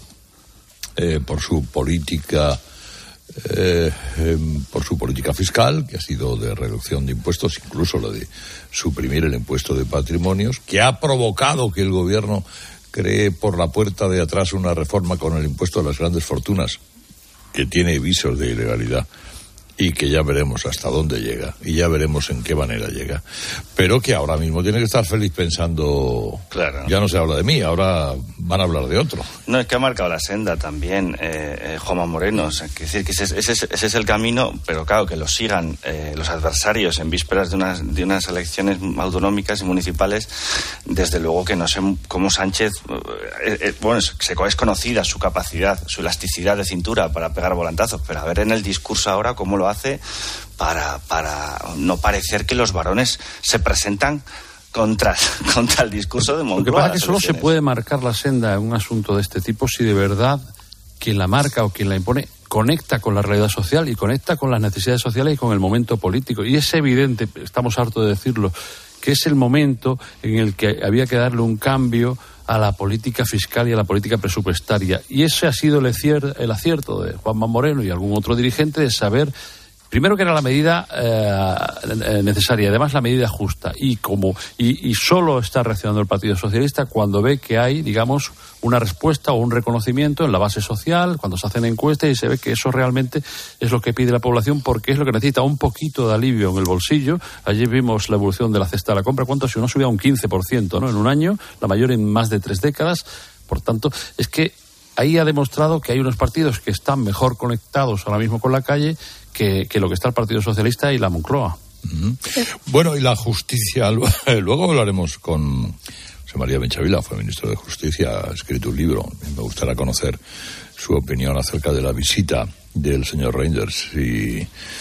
eh, por su política eh, eh, por su política fiscal, que ha sido de reducción de impuestos, incluso la de suprimir el impuesto de patrimonios, que ha provocado que el gobierno cree por la puerta de atrás una reforma con el impuesto a las grandes fortunas, que tiene visos de ilegalidad. Y que ya veremos hasta dónde llega y ya veremos en qué manera llega, pero que ahora mismo tiene que estar feliz pensando, claro, ya no se habla de mí, ahora van a hablar de otro. No, es que ha marcado la senda también eh, eh, Juanma Moreno, o sea, es decir, que ese, ese, ese es el camino, pero claro, que lo sigan eh, los adversarios en vísperas de unas, de unas elecciones autonómicas y municipales. Desde luego que no sé cómo Sánchez, eh, eh, bueno, es, es conocida su capacidad, su elasticidad de cintura para pegar volantazos, pero a ver en el discurso ahora cómo lo hace para, para no parecer que los varones se presentan contra, contra el discurso de Moncloa. Lo que pasa es que solo se puede marcar la senda en un asunto de este tipo si de verdad quien la marca o quien la impone conecta con la realidad social y conecta con las necesidades sociales y con el momento político. Y es evidente, estamos hartos de decirlo, que es el momento en el que había que darle un cambio a la política fiscal y a la política presupuestaria. Y ese ha sido el acierto, el acierto de Juanma Moreno y algún otro dirigente, de saber, primero, que era la medida eh, necesaria, además la medida justa, y como y, y solo está reaccionando el Partido Socialista cuando ve que hay, digamos, una respuesta o un reconocimiento en la base social, cuando se hacen encuestas y se ve que eso realmente es lo que pide la población, porque es lo que necesita, un poquito de alivio en el bolsillo. Ayer vimos la evolución de la cesta de la compra, ¿cuánto? Si uno subía un quince por ciento, ¿no?, en un año, la mayor en más de tres décadas. Por tanto, es que ahí ha demostrado que hay unos partidos que están mejor conectados ahora mismo con la calle que, que lo que está el Partido Socialista y la Moncloa. Uh-huh. Bueno, y la justicia, luego hablaremos con José María Benchavila, fue ministro de Justicia, ha escrito un libro, me gustaría conocer su opinión acerca de la visita del señor Reinders y,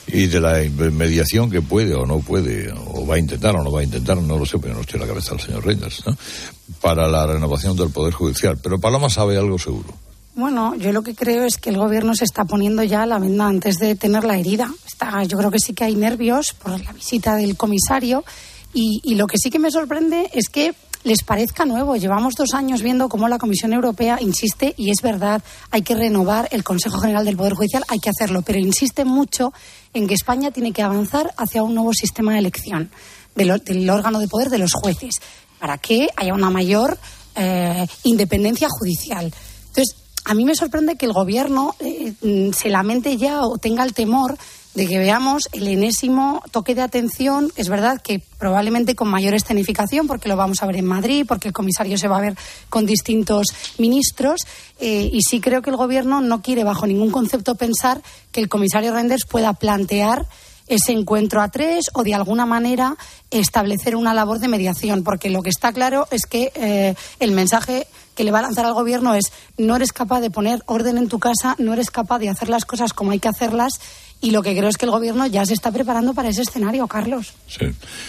y de la mediación que puede o no puede, o va a intentar o no va a intentar, no lo sé, pero no estoy en la cabeza del señor Reinders, ¿no?, para la renovación del Poder Judicial. Pero Paloma sabe algo seguro. Bueno, yo lo que creo es que el gobierno se está poniendo ya la venda antes de tener la herida. Está, yo creo que sí que hay nervios por la visita del comisario y, y lo que sí que me sorprende es que les parezca nuevo. Llevamos dos años viendo cómo la Comisión Europea insiste, y es verdad, hay que renovar el Consejo General del Poder Judicial, hay que hacerlo, pero insiste mucho en que España tiene que avanzar hacia un nuevo sistema de elección del, del órgano de poder de los jueces, para que haya una mayor eh, independencia judicial. Entonces, a mí me sorprende que el gobierno eh, se lamente ya o tenga el temor de que veamos el enésimo toque de atención. Es verdad que probablemente con mayor escenificación, porque lo vamos a ver en Madrid, porque el comisario se va a ver con distintos ministros, eh, y sí creo que el gobierno no quiere bajo ningún concepto pensar que el comisario Reinders pueda plantear ese encuentro a tres o de alguna manera establecer una labor de mediación, porque lo que está claro es que eh, el mensaje que le va a lanzar al gobierno es: no eres capaz de poner orden en tu casa, no eres capaz de hacer las cosas como hay que hacerlas, y lo que creo es que el gobierno ya se está preparando para ese escenario, Carlos. Sí.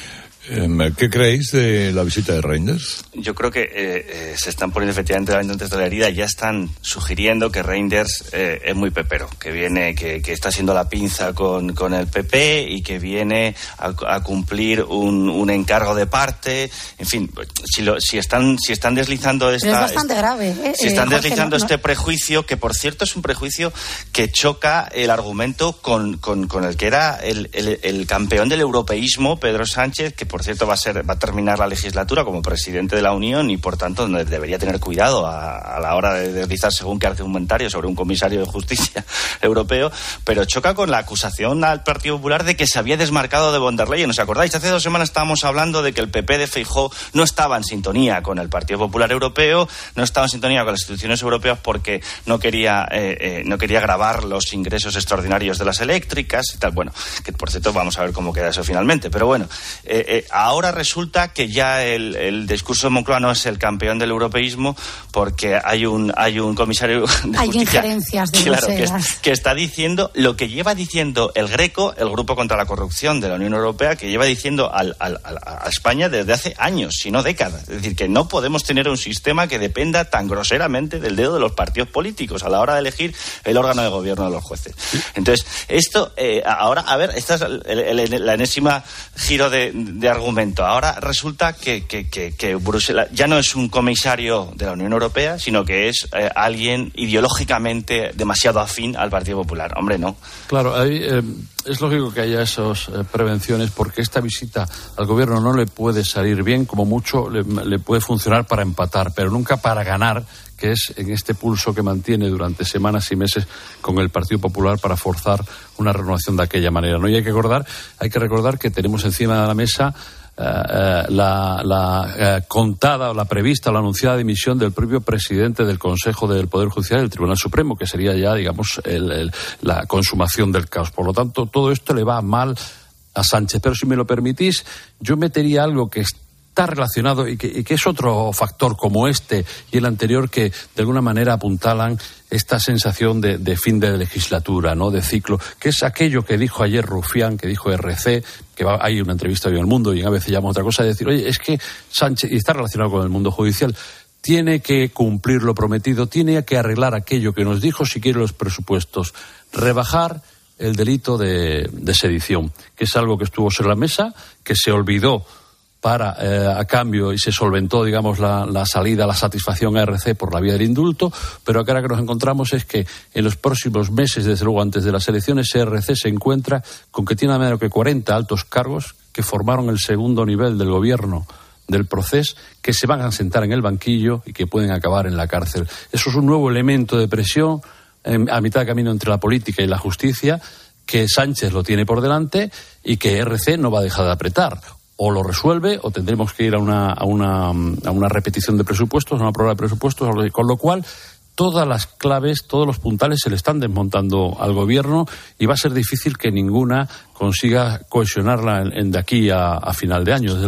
¿Qué creéis de la visita de Reinders? Yo creo que eh, eh, se están poniendo efectivamente la venda antes de la herida. Ya están sugiriendo que Reinders eh, es muy pepero, que viene, que, que está haciendo la pinza con, con el P P y que viene a, a cumplir un, un encargo de parte. En fin, si, lo, si están si están deslizando esta... Pero es bastante esta, grave. ¿eh? Si están eh, Jorge, deslizando no, no. este prejuicio, que por cierto es un prejuicio que choca el argumento con, con, con el que era el, el, el campeón del europeísmo, Pedro Sánchez, que por cierto va a ser va a terminar la legislatura como presidente de la Unión y por tanto debería tener cuidado a, a la hora de deslizar según qué argumentario sobre un comisario de justicia europeo, pero choca con la acusación al Partido Popular de que se había desmarcado de von der Leyen. ¿Os acordáis? Hace dos semanas estábamos hablando de que el P P de Feijóo no estaba en sintonía con el Partido Popular Europeo, no estaba en sintonía con las instituciones europeas porque no quería eh, eh, no quería gravar los ingresos extraordinarios de las eléctricas y tal. Bueno, que por cierto vamos a ver cómo queda eso finalmente, pero bueno, eh, eh, ahora resulta que ya el, el discurso de Moncloa no es el campeón del europeísmo porque hay un hay un comisario de hay justicia, injerencias de claro, que, Bruselas. que está diciendo lo que lleva diciendo el Greco, el Grupo contra la Corrupción de la Unión Europea, que lleva diciendo al, al, al, a España desde hace años, si no décadas. Es decir, que no podemos tener un sistema que dependa tan groseramente del dedo de los partidos políticos a la hora de elegir el órgano de gobierno de los jueces. Entonces, esto, eh, ahora, a ver, esta es el, el, el, la enésima giro de, de argumento. Ahora resulta que, que, que, que Bruselas ya no es un comisario de la Unión Europea, sino que es eh, alguien ideológicamente demasiado afín al Partido Popular. Hombre, no. Claro, ahí eh, es lógico que haya esas eh, prevenciones, porque esta visita al gobierno no le puede salir bien, como mucho le, le puede funcionar para empatar, pero nunca para ganar, que es en este pulso que mantiene durante semanas y meses con el Partido Popular para forzar una renovación de aquella manera, ¿no? Y hay que recordar, hay que recordar que tenemos encima de la mesa Uh, uh, la, la uh, contada o la prevista o la anunciada dimisión del propio presidente del Consejo del Poder Judicial del Tribunal Supremo, que sería ya, digamos, el, el, la consumación del caos. Por lo tanto, todo esto le va mal a Sánchez. Pero si me lo permitís, yo metería algo que está relacionado y que, y que es otro factor como este y el anterior que de alguna manera apuntalan esta sensación de, de fin de legislatura, ¿no?, de ciclo, que es aquello que dijo ayer Rufián, que dijo R C, que va, hay una entrevista hoy en El Mundo y a veces llama otra cosa, de decir, oye, es que Sánchez, y está relacionado con el mundo judicial, tiene que cumplir lo prometido, tiene que arreglar aquello que nos dijo si quiere los presupuestos, rebajar el delito de, de sedición, que es algo que estuvo sobre la mesa, que se olvidó para, eh, a cambio, y se solventó, digamos, la, la salida, la satisfacción a R C por la vía del indulto, pero acá lo que nos encontramos es que en los próximos meses, desde luego antes de las elecciones, R C se encuentra con que tiene menos que cuarenta altos cargos que formaron el segundo nivel del gobierno del proceso, que se van a sentar en el banquillo y que pueden acabar en la cárcel. Eso es un nuevo elemento de presión en, a mitad de camino entre la política y la justicia, que Sánchez lo tiene por delante y que R C no va a dejar de apretar. O lo resuelve o tendremos que ir a una, a una, a una repetición de presupuestos, a una prueba de presupuestos, con lo cual todas las claves, todos los puntales se le están desmontando al gobierno y va a ser difícil que ninguna consiga cohesionarla en, en de aquí a, a final de año, desde luego.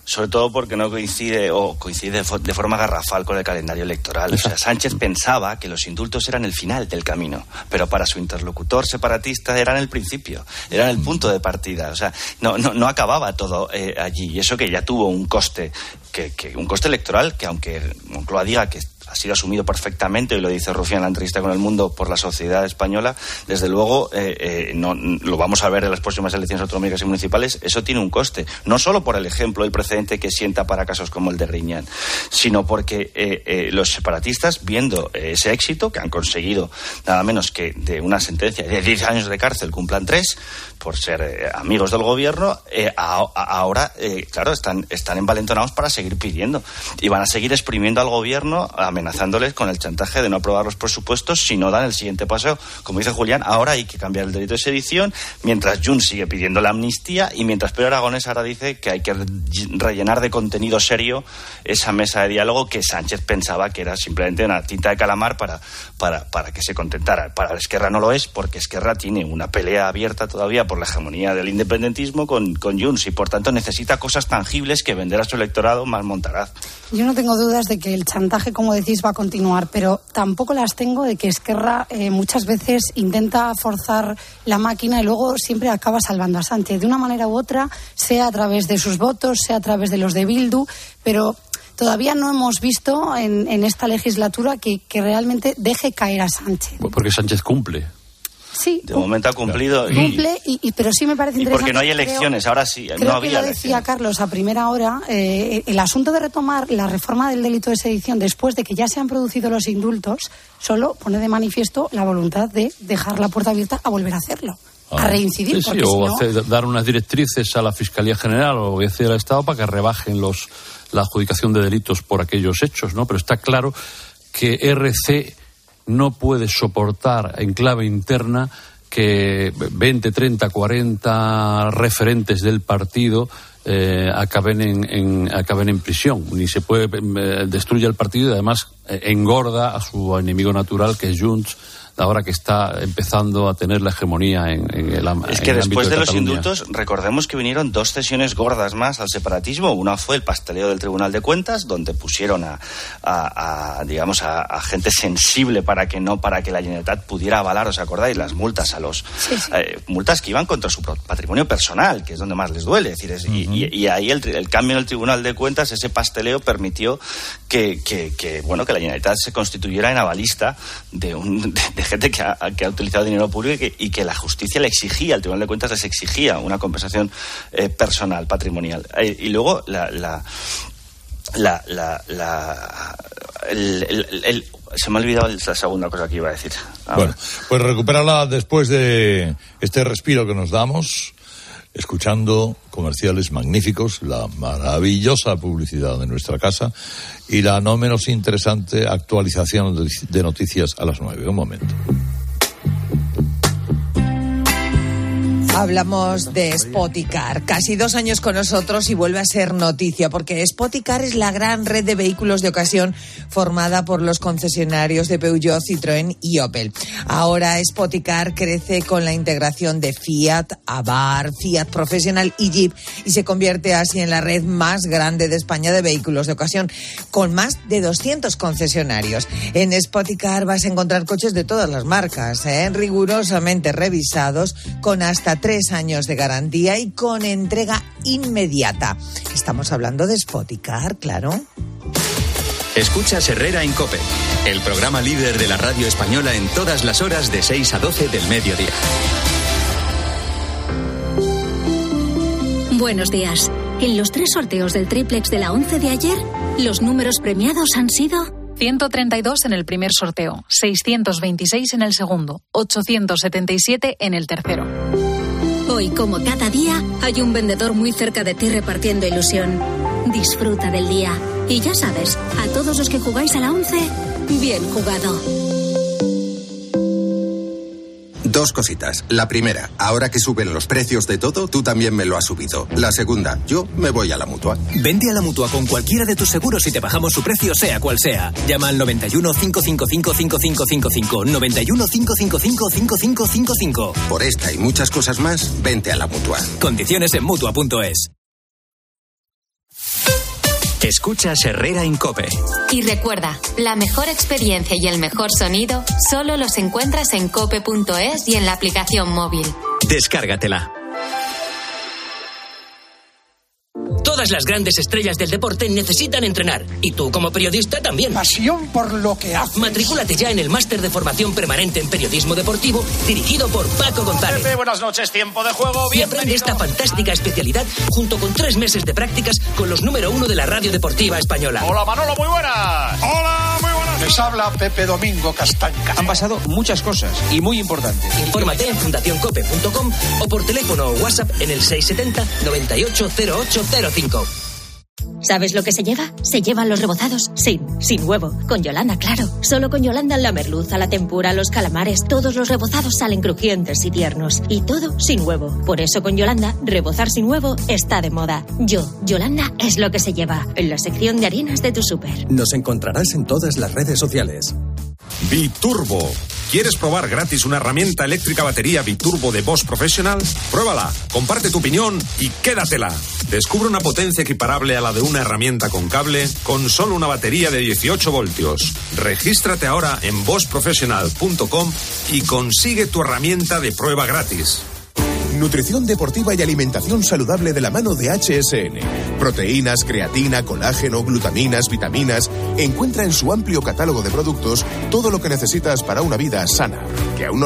sobre todo porque no coincide o coincide de forma garrafal con el calendario electoral. O sea, Sánchez pensaba que los indultos eran el final del camino, pero para su interlocutor separatista eran el principio, eran el punto de partida. O sea, no, no, no acababa todo eh, allí, y eso que ya tuvo un coste, que, que un coste electoral que, aunque Moncloa diga que ha sido asumido perfectamente, y lo dice Rufián en la entrevista con El Mundo, por la sociedad española, desde luego eh, eh, no, lo vamos a ver en las próximas elecciones autonómicas y municipales. Eso tiene un coste, no solo por el ejemplo, el precedente que sienta para casos como el de Griñán, sino porque eh, eh, los separatistas, viendo eh, ese éxito, que han conseguido nada menos que de una sentencia de diez años de cárcel cumplan tres, por ser eh, amigos del gobierno, eh, a, a, ahora, eh, claro, están, están envalentonados para seguir pidiendo, y van a seguir exprimiendo al gobierno, amenazándoles con el chantaje de no aprobar los presupuestos si no dan el siguiente paso. Como dice Julián, ahora hay que cambiar el delito de sedición, mientras Junts sigue pidiendo la amnistía, y mientras Pedro Aragonés ahora dice que hay que rellenar de contenido serio esa mesa de diálogo que Sánchez pensaba que era simplemente una tinta de calamar para, para, para que se contentara. Para Esquerra no lo es, porque Esquerra tiene una pelea abierta todavía por la hegemonía del independentismo con, con Junts, y por tanto necesita cosas tangibles que vender a su electorado más Montaraz. Yo no tengo dudas de que el chantaje, como decís, va a continuar, pero tampoco las tengo de que Esquerra eh, muchas veces intenta forzar la máquina y luego siempre acaba salvando a Sánchez, de una manera u otra, sea a través de sus votos, sea a través de los de Bildu, pero todavía no hemos visto en, en esta legislatura que, que realmente deje caer a Sánchez. Porque Sánchez cumple. Sí, de momento ha cumplido. Y, cumple, y, y, pero sí me parece y interesante. Porque no hay elecciones, creo, ahora sí, creo no había que lo elecciones. Decía Carlos a primera hora, eh, el asunto de retomar la reforma del delito de sedición después de que ya se han producido los indultos, solo pone de manifiesto la voluntad de dejar la puerta abierta a volver a hacerlo. Ah, a reincidir. Sí, sí, o si no... hacer, dar unas directrices a la Fiscalía General o al Estado para que rebajen los la adjudicación de delitos por aquellos hechos, ¿no? Pero está claro que R C no puede soportar en clave interna que veinte, treinta, cuarenta referentes del partido eh, acaben en, en acaben en prisión. Ni se puede eh, destruye el partido y además eh, engorda a su enemigo natural, que es Junts, ahora que está empezando a tener la hegemonía en, en el ámbito. Es que después de, de los indultos, recordemos que vinieron dos cesiones gordas más al separatismo. Una fue el pasteleo del Tribunal de Cuentas, donde pusieron a, a, a digamos, a, a gente sensible para que no, para que la Generalitat pudiera avalar, ¿os acordáis? Las multas a los sí, sí. Eh, multas que iban contra su patrimonio personal, que es donde más les duele. Es decir, es, uh-huh. y, y ahí el, el cambio en el Tribunal de Cuentas, ese pasteleo permitió que, que, que bueno, que la Generalitat se constituyera en avalista de un de, de gente que ha, que ha utilizado dinero público y que, y que la justicia le exigía, el Tribunal de Cuentas les exigía una compensación eh, personal, patrimonial. Eh, y luego la... la La, la, la el, el, el, se me ha olvidado la segunda cosa que iba a decir. Ahora. Bueno, pues recupérala después de este respiro que nos damos, escuchando comerciales magníficos, la maravillosa publicidad de nuestra casa y la no menos interesante actualización de noticias a las nueve. Un momento. Hablamos de Spoticar, casi dos años con nosotros y vuelve a ser noticia, porque Spoticar es la gran red de vehículos de ocasión formada por los concesionarios de Peugeot, Citroën y Opel. Ahora Spoticar crece con la integración de Fiat, Abarth, Fiat Professional y Jeep y se convierte así en la red más grande de España de vehículos de ocasión, con más de doscientos concesionarios. En Spoticar vas a encontrar coches de todas las marcas, ¿eh? rigurosamente revisados, con hasta tres años de garantía y con entrega inmediata. Estamos hablando de Spoticar, claro. Escuchas Herrera en COPE, el programa líder de la radio española en todas las horas de seis a doce del mediodía. Buenos días. En los tres sorteos del triplex de la once de ayer, los números premiados han sido ciento treinta y dos en el primer sorteo, seiscientos veintiséis en el segundo, ochocientos setenta y siete en el tercero. Hoy, como cada día, hay un vendedor muy cerca de ti repartiendo ilusión. Disfruta del día. Y ya sabes, a todos los que jugáis a la once, bien jugado. Dos cositas. La primera, ahora que suben los precios de todo, tú también me lo has subido. La segunda, yo me voy a la Mutua. Vente a la Mutua con cualquiera de tus seguros y te bajamos su precio, sea cual sea. Llama al noventa y uno, cinco cinco cinco, cinco cinco cinco cinco, noventa y uno, cinco cinco cinco, cinco cinco cinco cinco. Por esta y muchas cosas más, vente a la Mutua. Condiciones en Mutua punto es. Escuchas Herrera en COPE. Y recuerda, la mejor experiencia y el mejor sonido solo los encuentras en cope punto es y en la aplicación móvil. Descárgatela. Todas las grandes estrellas del deporte necesitan entrenar. Y tú, como periodista, también. Pasión por lo que haces. Matrículate ya en el Máster de Formación Permanente en Periodismo Deportivo, dirigido por Paco González. Pepe, buenas noches, tiempo de juego. Y aprende esta fantástica especialidad junto con tres meses de prácticas con los número uno de la radio deportiva española. Hola, Manolo, muy buenas. Hola, muy buenas. Les habla Pepe Domingo Castaña. Han pasado muchas cosas y muy importantes. Infórmate en fundación cope punto com o por teléfono o WhatsApp en el seiscientos setenta noventa y ocho cero ocho cero cinco. ¿Sabes lo que se lleva? Se llevan los rebozados sin, sin huevo. Con Yolanda, claro. Solo con Yolanda la merluza, la tempura, los calamares, todos los rebozados salen crujientes y tiernos. Y todo sin huevo. Por eso con Yolanda, rebozar sin huevo está de moda. Yo, Yolanda, es lo que se lleva. En la sección de harinas de tu súper. Nos encontrarás en todas las redes sociales. Biturbo. ¿Quieres probar gratis una herramienta eléctrica batería Biturbo de Bosch Professional? Pruébala, comparte tu opinión y quédatela. Descubre una potencia equiparable a la de una herramienta con cable con solo una batería de dieciocho voltios. Regístrate ahora en bosch professional punto com y consigue tu herramienta de prueba gratis. Nutrición deportiva y alimentación saludable de la mano de H S N. Proteínas, creatina, colágeno, glutaminas, vitaminas. Encuentra en su amplio catálogo de productos todo lo que necesitas para una vida sana. Que aún no